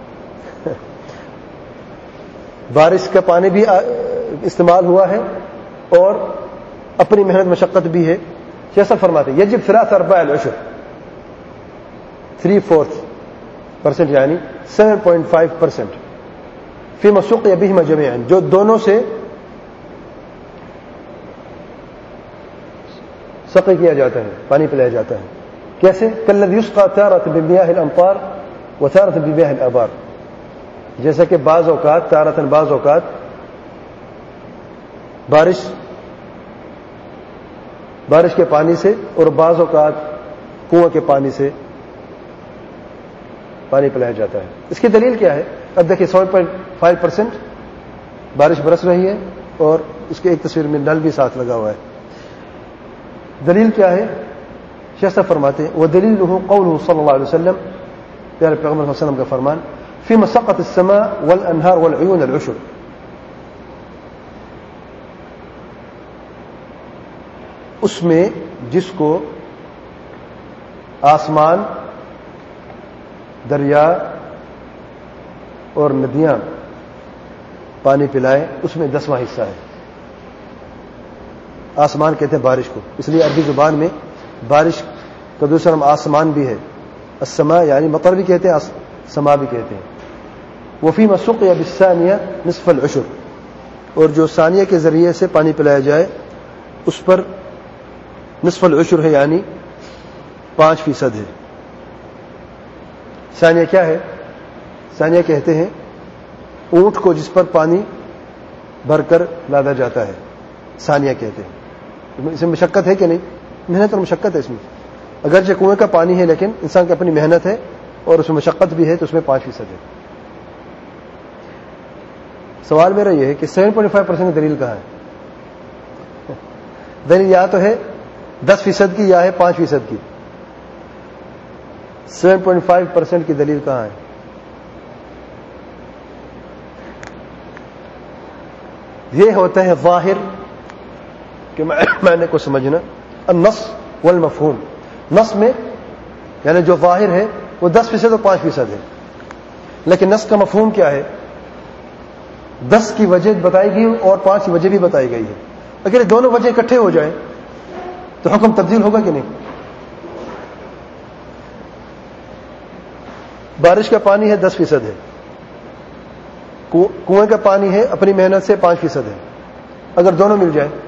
بارش کا پانی بھی استعمال ہوا ہے اور اپنی محنت مشقت بھی ہے, جیسا فرماتے ہیں یجب ثلاث ارباع العشر, تھری فورتھ پرسینٹ یعنی سیون پوائنٹ فائیو پرسینٹ فيما سقي بهما جميعا, جو دونوں سے سقی کیا جاتا ہے, پانی پلایا جاتا ہے. کیسے؟ کالذی یسقى تارة بمياه الامطار وتارة بمياه الآبار, جیسا کہ بعض اوقات تارتاً بعض اوقات بارش بارش کے پانی سے اور بعض اوقات کنویں کے پانی سے پانی پلایا جاتا ہے. اس کی دلیل کیا ہے؟ اب دیکھیں سیون پوائنٹ فائیو پرسینٹ بارش برس رہی ہے اور اس کے ایک تصویر میں نل بھی ساتھ لگا ہوا ہے. دلیل کیا ہے؟ شیخ صاحب فرماتے ہیں وہ دلیل قوله صلی اللہ علیہ وسلم, پیارے پیغمبر صلی اللہ علیہ وسلم کا فرمان, فيما سقط السماء والانهار والعيون العشر, اس میں جس کو آسمان, دریا اور ندیاں پانی پلائے, اس میں دسواں حصہ ہے. آسمان کہتے ہیں بارش کو, اس لیے عربی زبان میں بارش کا دوسرا نام آسمان بھی ہے, السماء یعنی مطر بھی کہتے ہیں, سما بھی کہتے ہیں. وفيما سقي بالثانية نصف العشر, اور جو ثانیہ کے ذریعے سے پانی پلایا جائے اس پر نصف العشر ہے, یعنی پانچ فیصد ہے. ثانیہ کیا ہے؟ ثانیہ کہتے ہیں اونٹ کو جس پر پانی بھر کر لادا جاتا ہے، ثانیہ کہتے ہیں. اس میں مشقت ہے کہ نہیں؟ محنت اور مشقت ہے اس میں. اگرچہ کنویں کا پانی ہے لیکن انسان کی اپنی محنت ہے اور اس میں مشقت بھی ہے، تو اس میں پانچ فیصد ہے. سوال میرا یہ ہے کہ سیون پوائنٹ فائیو پرسینٹ دلیل کہاں ہے؟ دلیل یا تو ہے دس فیصد کی یا ہے پانچ فیصد کی. سیون پوائنٹ فائیو پرسینٹ کی دلیل کہاں ہے؟ یہ ہوتا ہے ظاہر کہ معنی کو سمجھنا، النص والمفہوم. نص میں یعنی جو ظاہر ہے وہ دس فیصد اور پانچ فیصد ہے، لیکن نص کا مفہوم کیا ہے؟ دس کی وجہ بتائی گئی اور پانچ کی وجہ بھی بتائی گئی ہے. اگر یہ دونوں وجہ اکٹھے ہو جائیں تو حکم تبدیل ہوگا کہ نہیں؟ بارش کا پانی ہے دس فیصد ہے، کنویں کا پانی ہے اپنی محنت سے پانچ فیصد ہے. اگر دونوں مل جائیں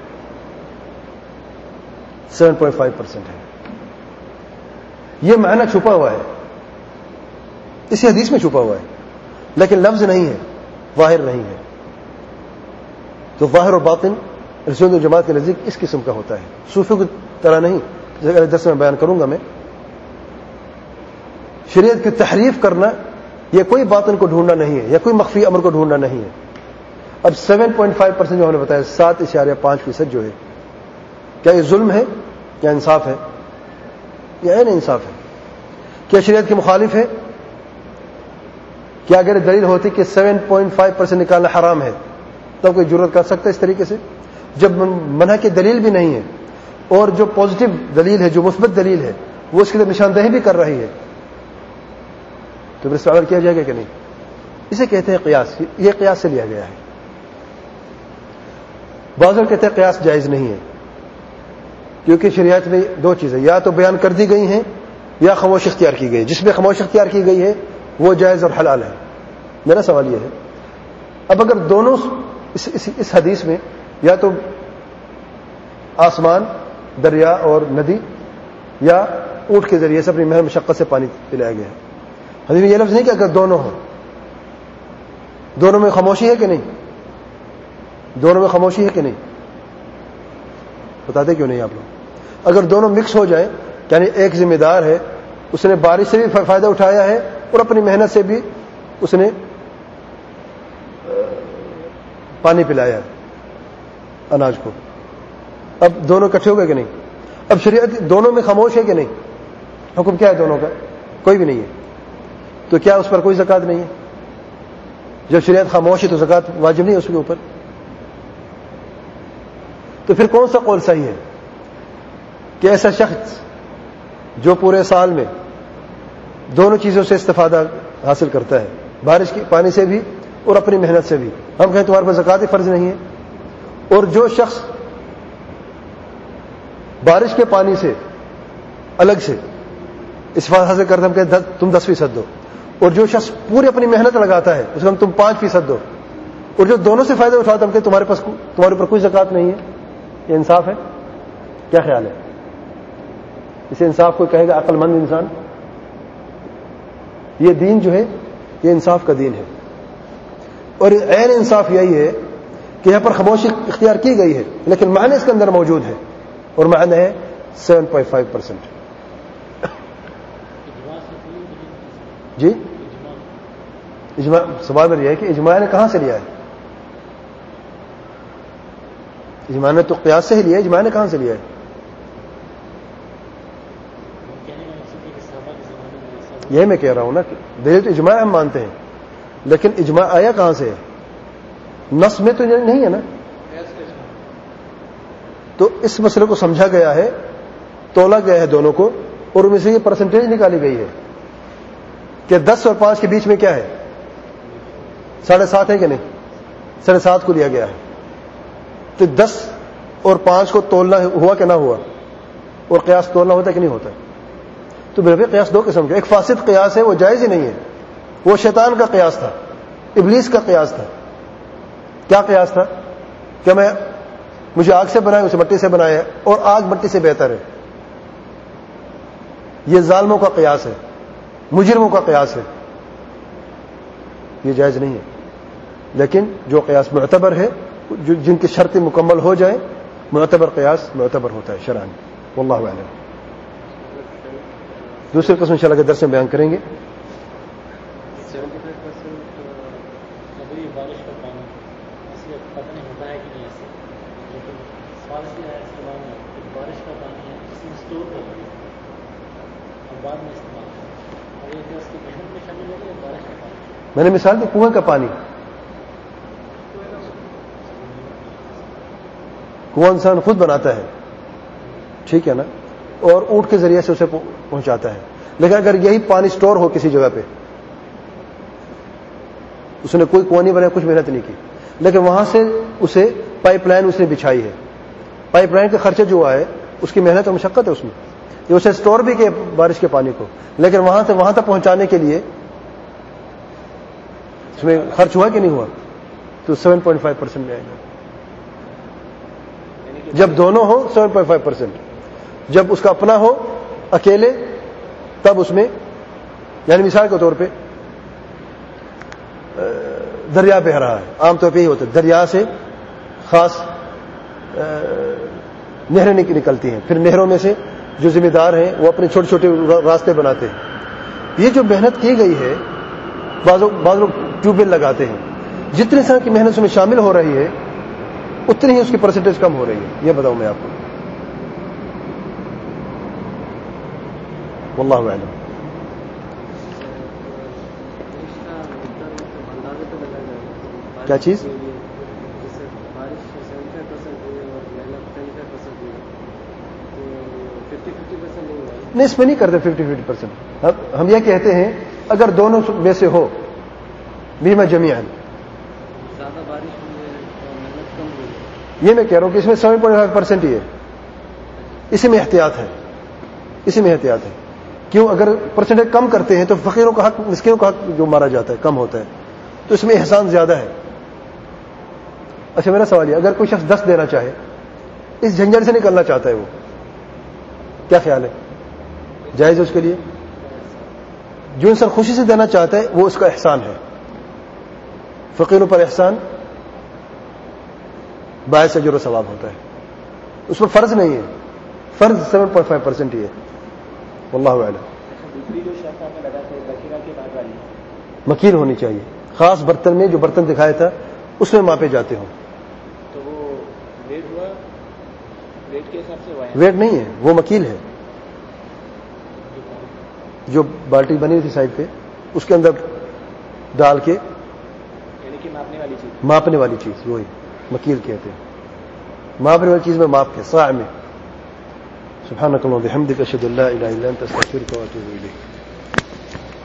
سیون پوائنٹ فائیو پرسینٹ ہے. یہ معنی چھپا ہوا ہے، اسی حدیث میں چھپا ہوا ہے، لیکن لفظ نہیں ہے، ظاہر نہیں ہے. تو ظاہر اور باطن رسول الجماعت کے نزدیک اس قسم کا ہوتا ہے، صوفیوں کی طرح نہیں. جیسے درس میں بیان کروں گا میں، شریعت کی تحریف کرنا یہ کوئی باطن کو ڈھونڈنا نہیں ہے یا کوئی مخفی امر کو ڈھونڈنا نہیں ہے. اب سیون پوائنٹ فائیو پرسینٹ جو ہم نے بتایا، سات اشاریہ پانچ فیصد جو ہے، کیا یہ ظلم ہے یا انصاف ہے؟ یا عین انصاف ہے؟ کیا شریعت کے مخالف ہے؟ کیا اگر دلیل ہوتی کہ سیون پوائنٹ فائیو پرسینٹ نکالنا حرام ہے تب کوئی جرت کر سکتا ہے اس طریقے سے؟ جب منع کی دلیل بھی نہیں ہے اور جو پازیٹو دلیل ہے، جو مثبت دلیل ہے، وہ اس کی طرف نشاندہی بھی کر رہی ہے، تو پھر سوال کیا جائے گا کہ نہیں؟ اسے کہتے ہیں قیاس. یہ قیاس سے لیا گیا ہے. بعض لوگ کہتے ہیں قیاس جائز نہیں ہے کیونکہ شریعت میں دو چیزیں یا تو بیان کر دی گئی ہیں یا خاموش اختیار کی گئی. جس میں خاموش اختیار کی گئی ہے وہ جائز اور حلال ہے. میرا سوال یہ ہے اب اگر دونوں اس, اس, اس حدیث میں یا تو آسمان، دریا اور ندی یا اونٹ کے ذریعے سے اپنی محنت مشقت سے پانی پلایا گیا ہے، حدیث میں یہ لفظ نہیں کہ اگر دونوں ہوں. دونوں میں خاموشی ہے کہ نہیں؟ دونوں میں خاموشی ہے کہ نہیں؟ بتاتے کیوں نہیں آپ لوگ؟ اگر دونوں مکس ہو جائیں یعنی ایک ذمہ دار ہے، اس نے بارش سے بھی فائدہ اٹھایا ہے اور اپنی محنت سے بھی اس نے پانی پلایا ہے اناج کو، اب دونوں اکٹھے ہو گئے کہ نہیں؟ اب شریعت دونوں میں خاموش ہے کہ نہیں؟ حکم کیا ہے دونوں کا؟ کوئی بھی نہیں ہے. تو کیا اس پر کوئی زکات نہیں ہے؟ جب شریعت خاموش ہے تو زکات واجب نہیں ہے اس کے اوپر. تو پھر کون سا قول صحیح ہے کہ ایسا شخص جو پورے سال میں دونوں چیزوں سے استفادہ حاصل کرتا ہے، بارش کے پانی سے بھی اور اپنی محنت سے بھی، ہم کہیں تمہارے پر زکات فرض نہیں ہے؟ اور جو شخص بارش کے پانی سے الگ سے استفادہ حاصل کرتا ہے، ہم کہیں تم دس فیصد دو. اور جو شخص پوری اپنی محنت لگاتا ہے اس کو ہم تم پانچ فیصد دو. اور جو دونوں سے فائدہ اٹھاتا ہے ہم کہیں تمہارے پاس تمہارے اوپر کوئی زکات نہیں ہے. یہ انصاف ہے؟ کیا خیال ہے؟ اسے انصاف کوئی کہے گا عقل مند انسان؟ یہ دین جو ہے یہ انصاف کا دین ہے، اور عین انصاف یہی ہے کہ یہاں پر خاموشی اختیار کی گئی ہے لیکن معنی اس کے اندر موجود ہے، اور معنی ہے سیون پوائنٹ فائیو پرسینٹ. جی اجماع، سوال میں یہ ہے کہ اجماع نے کہاں سے لیا ہے؟ اجماع نے تو قیاس سے ہی لیا ہے، اجماع نے کہاں سے لیا ہے؟ یہی میں کہہ رہا ہوں نا کہ دلیل تو اجماع ہم مانتے ہیں، لیکن اجماع آیا کہاں سے ہے؟ نص میں تو نہیں ہے نا. تو اس مسئلے کو سمجھا گیا ہے، تولا گیا ہے دونوں کو، اور ان میں سے یہ پرسنٹیج نکالی گئی ہے کہ دس اور پانچ کے بیچ میں کیا ہے؟ ساڑھے سات ہے کہ نہیں؟ ساڑھے سات کو لیا گیا ہے. تو دس اور پانچ کو تولنا ہوا کہ نہ ہوا؟ اور قیاس تولنا ہوتا ہے کہ نہیں ہوتا؟ تو میرے قیاس دو قسم کے، ایک فاسد قیاس ہے، وہ جائز ہی نہیں ہے، وہ شیطان کا قیاس تھا، ابلیس کا قیاس تھا. کیا قیاس تھا؟ کہ میں مجھے آگ سے بنائے، اسے مٹی سے بنایا، اور آگ مٹی سے بہتر ہے. یہ ظالموں کا قیاس ہے، مجرموں کا قیاس ہے. یہ جائز نہیں ہے. لیکن جو قیاس معتبر ہے جن کی شرطیں مکمل ہو جائیں معتبر قیاس معتبر ہوتا ہے شرعاً. واللہ اعلم. دوسرے قسم انشاءاللہ کے درس میں بیان کریں گے. بارش کا پانی ایسے پتہ نہیں ہوتا ہے کہ نہیں ایسے لیکن سوال سے ہے استعمال میں بارش کا پانی ہے اس میں اسٹور ہو گیا اور بعد میں استعمال ہے اور یہ اس کی محنت میں شامل ہو گئی بارش کا پانی. میں نے مثال دی کنویں کا پانی. کنواں انسان خود بناتا ہے ٹھیک ہے نا اور اونٹ کے ذریعے سے اسے پہنچاتا ہے. لیکن اگر یہی پانی اسٹور ہو کسی جگہ پہ اس نے کوئی کنواں نہیں بنایا کچھ محنت نہیں کی لیکن وہاں سے اسے پائپ لائن اس نے بچھائی ہے. پائپ لائن کا خرچہ جو آئے اس کی محنت اور مشقت ہے اس میں. یہ اسے اسٹور بھی کیا بارش کے پانی کو لیکن وہاں سے وہاں تک پہنچانے کے لیے اس میں خرچ ہوا کہ نہیں ہوا تو سیون پوائنٹ فائیو پرسینٹ میں آئے گا. جب دونوں ہو سیون پوائنٹ فائیو پرسینٹ جب اس کا اپنا ہو اکیلے تب اس میں یعنی مثال کے طور پہ دریا بہ رہا ہے. عام طور پہ یہ ہوتا ہے دریا سے خاص نہریں نکلتی ہیں پھر نہروں میں سے جو ذمہ دار ہیں وہ اپنے چھوٹے چھوٹے راستے بناتے ہیں. یہ جو محنت کی گئی ہے بعض لوگ ٹیوب ویل لگاتے ہیں جتنے انسان کی محنت اس میں شامل ہو رہی ہے اتنی ہی اس کی پرسنٹیج کم ہو رہی ہے. یہ بتاؤں میں آپ کو. واللہ اعلم. کیا چیز نہیں اس میں نہیں کرتے ففٹی ففٹی پرسینٹ. ہم یہ کہتے ہیں اگر دونوں میں سے ہو بیما جمیعاً یہ میں کہہ رہا ہوں کہ اس میں سیون پوائنٹ فائیو پرسینٹ ہی ہے. اسی میں احتیاط ہے اسی میں احتیاط ہے. کیوں اگر پرسنٹیج کم کرتے ہیں تو فقیروں کا حق مسکینوں کا حق جو مارا جاتا ہے کم ہوتا ہے تو اس میں احسان زیادہ ہے. اچھا میرا سوال یہ اگر کوئی شخص دس دینا چاہے اس جھنجھٹ سے نکلنا چاہتا ہے وہ کیا خیال ہے جائز ہے اس کے لیے؟ جو انسان خوشی سے دینا چاہتا ہے وہ اس کا احسان ہے. فقیروں پر احسان باعث اجر و ثواب ہوتا ہے. اس پر فرض نہیں ہے. فرض سیون پوائنٹ فائیو پرسینٹ ہی ہے. واللہ اعلم. دوسری جو شرط آپ نے لگا تھا بکیرہ کے بعد والی مکیل ہونی چاہیے. خاص برتن میں جو برتن دکھایا تھا اس میں ماپے جاتے ہوں. تو وہ ویٹ ہوا ویٹ کے حساب سے ہوا ہے ویٹ نہیں ہے وہ مکیل ہے. جو بالٹی بنی ہوئی تھی سائڈ پہ اس کے اندر ڈال کے یعنی کہ ماپنے والی چیز ماپنے والی چیز وہی مکیل کہتے ہیں. ماپنے والی چیز میں ماپ کے صاع میں. سبحانك اللهم وبحمدك اشهد ان لا اله الا انت استغفرك واتوب اليك.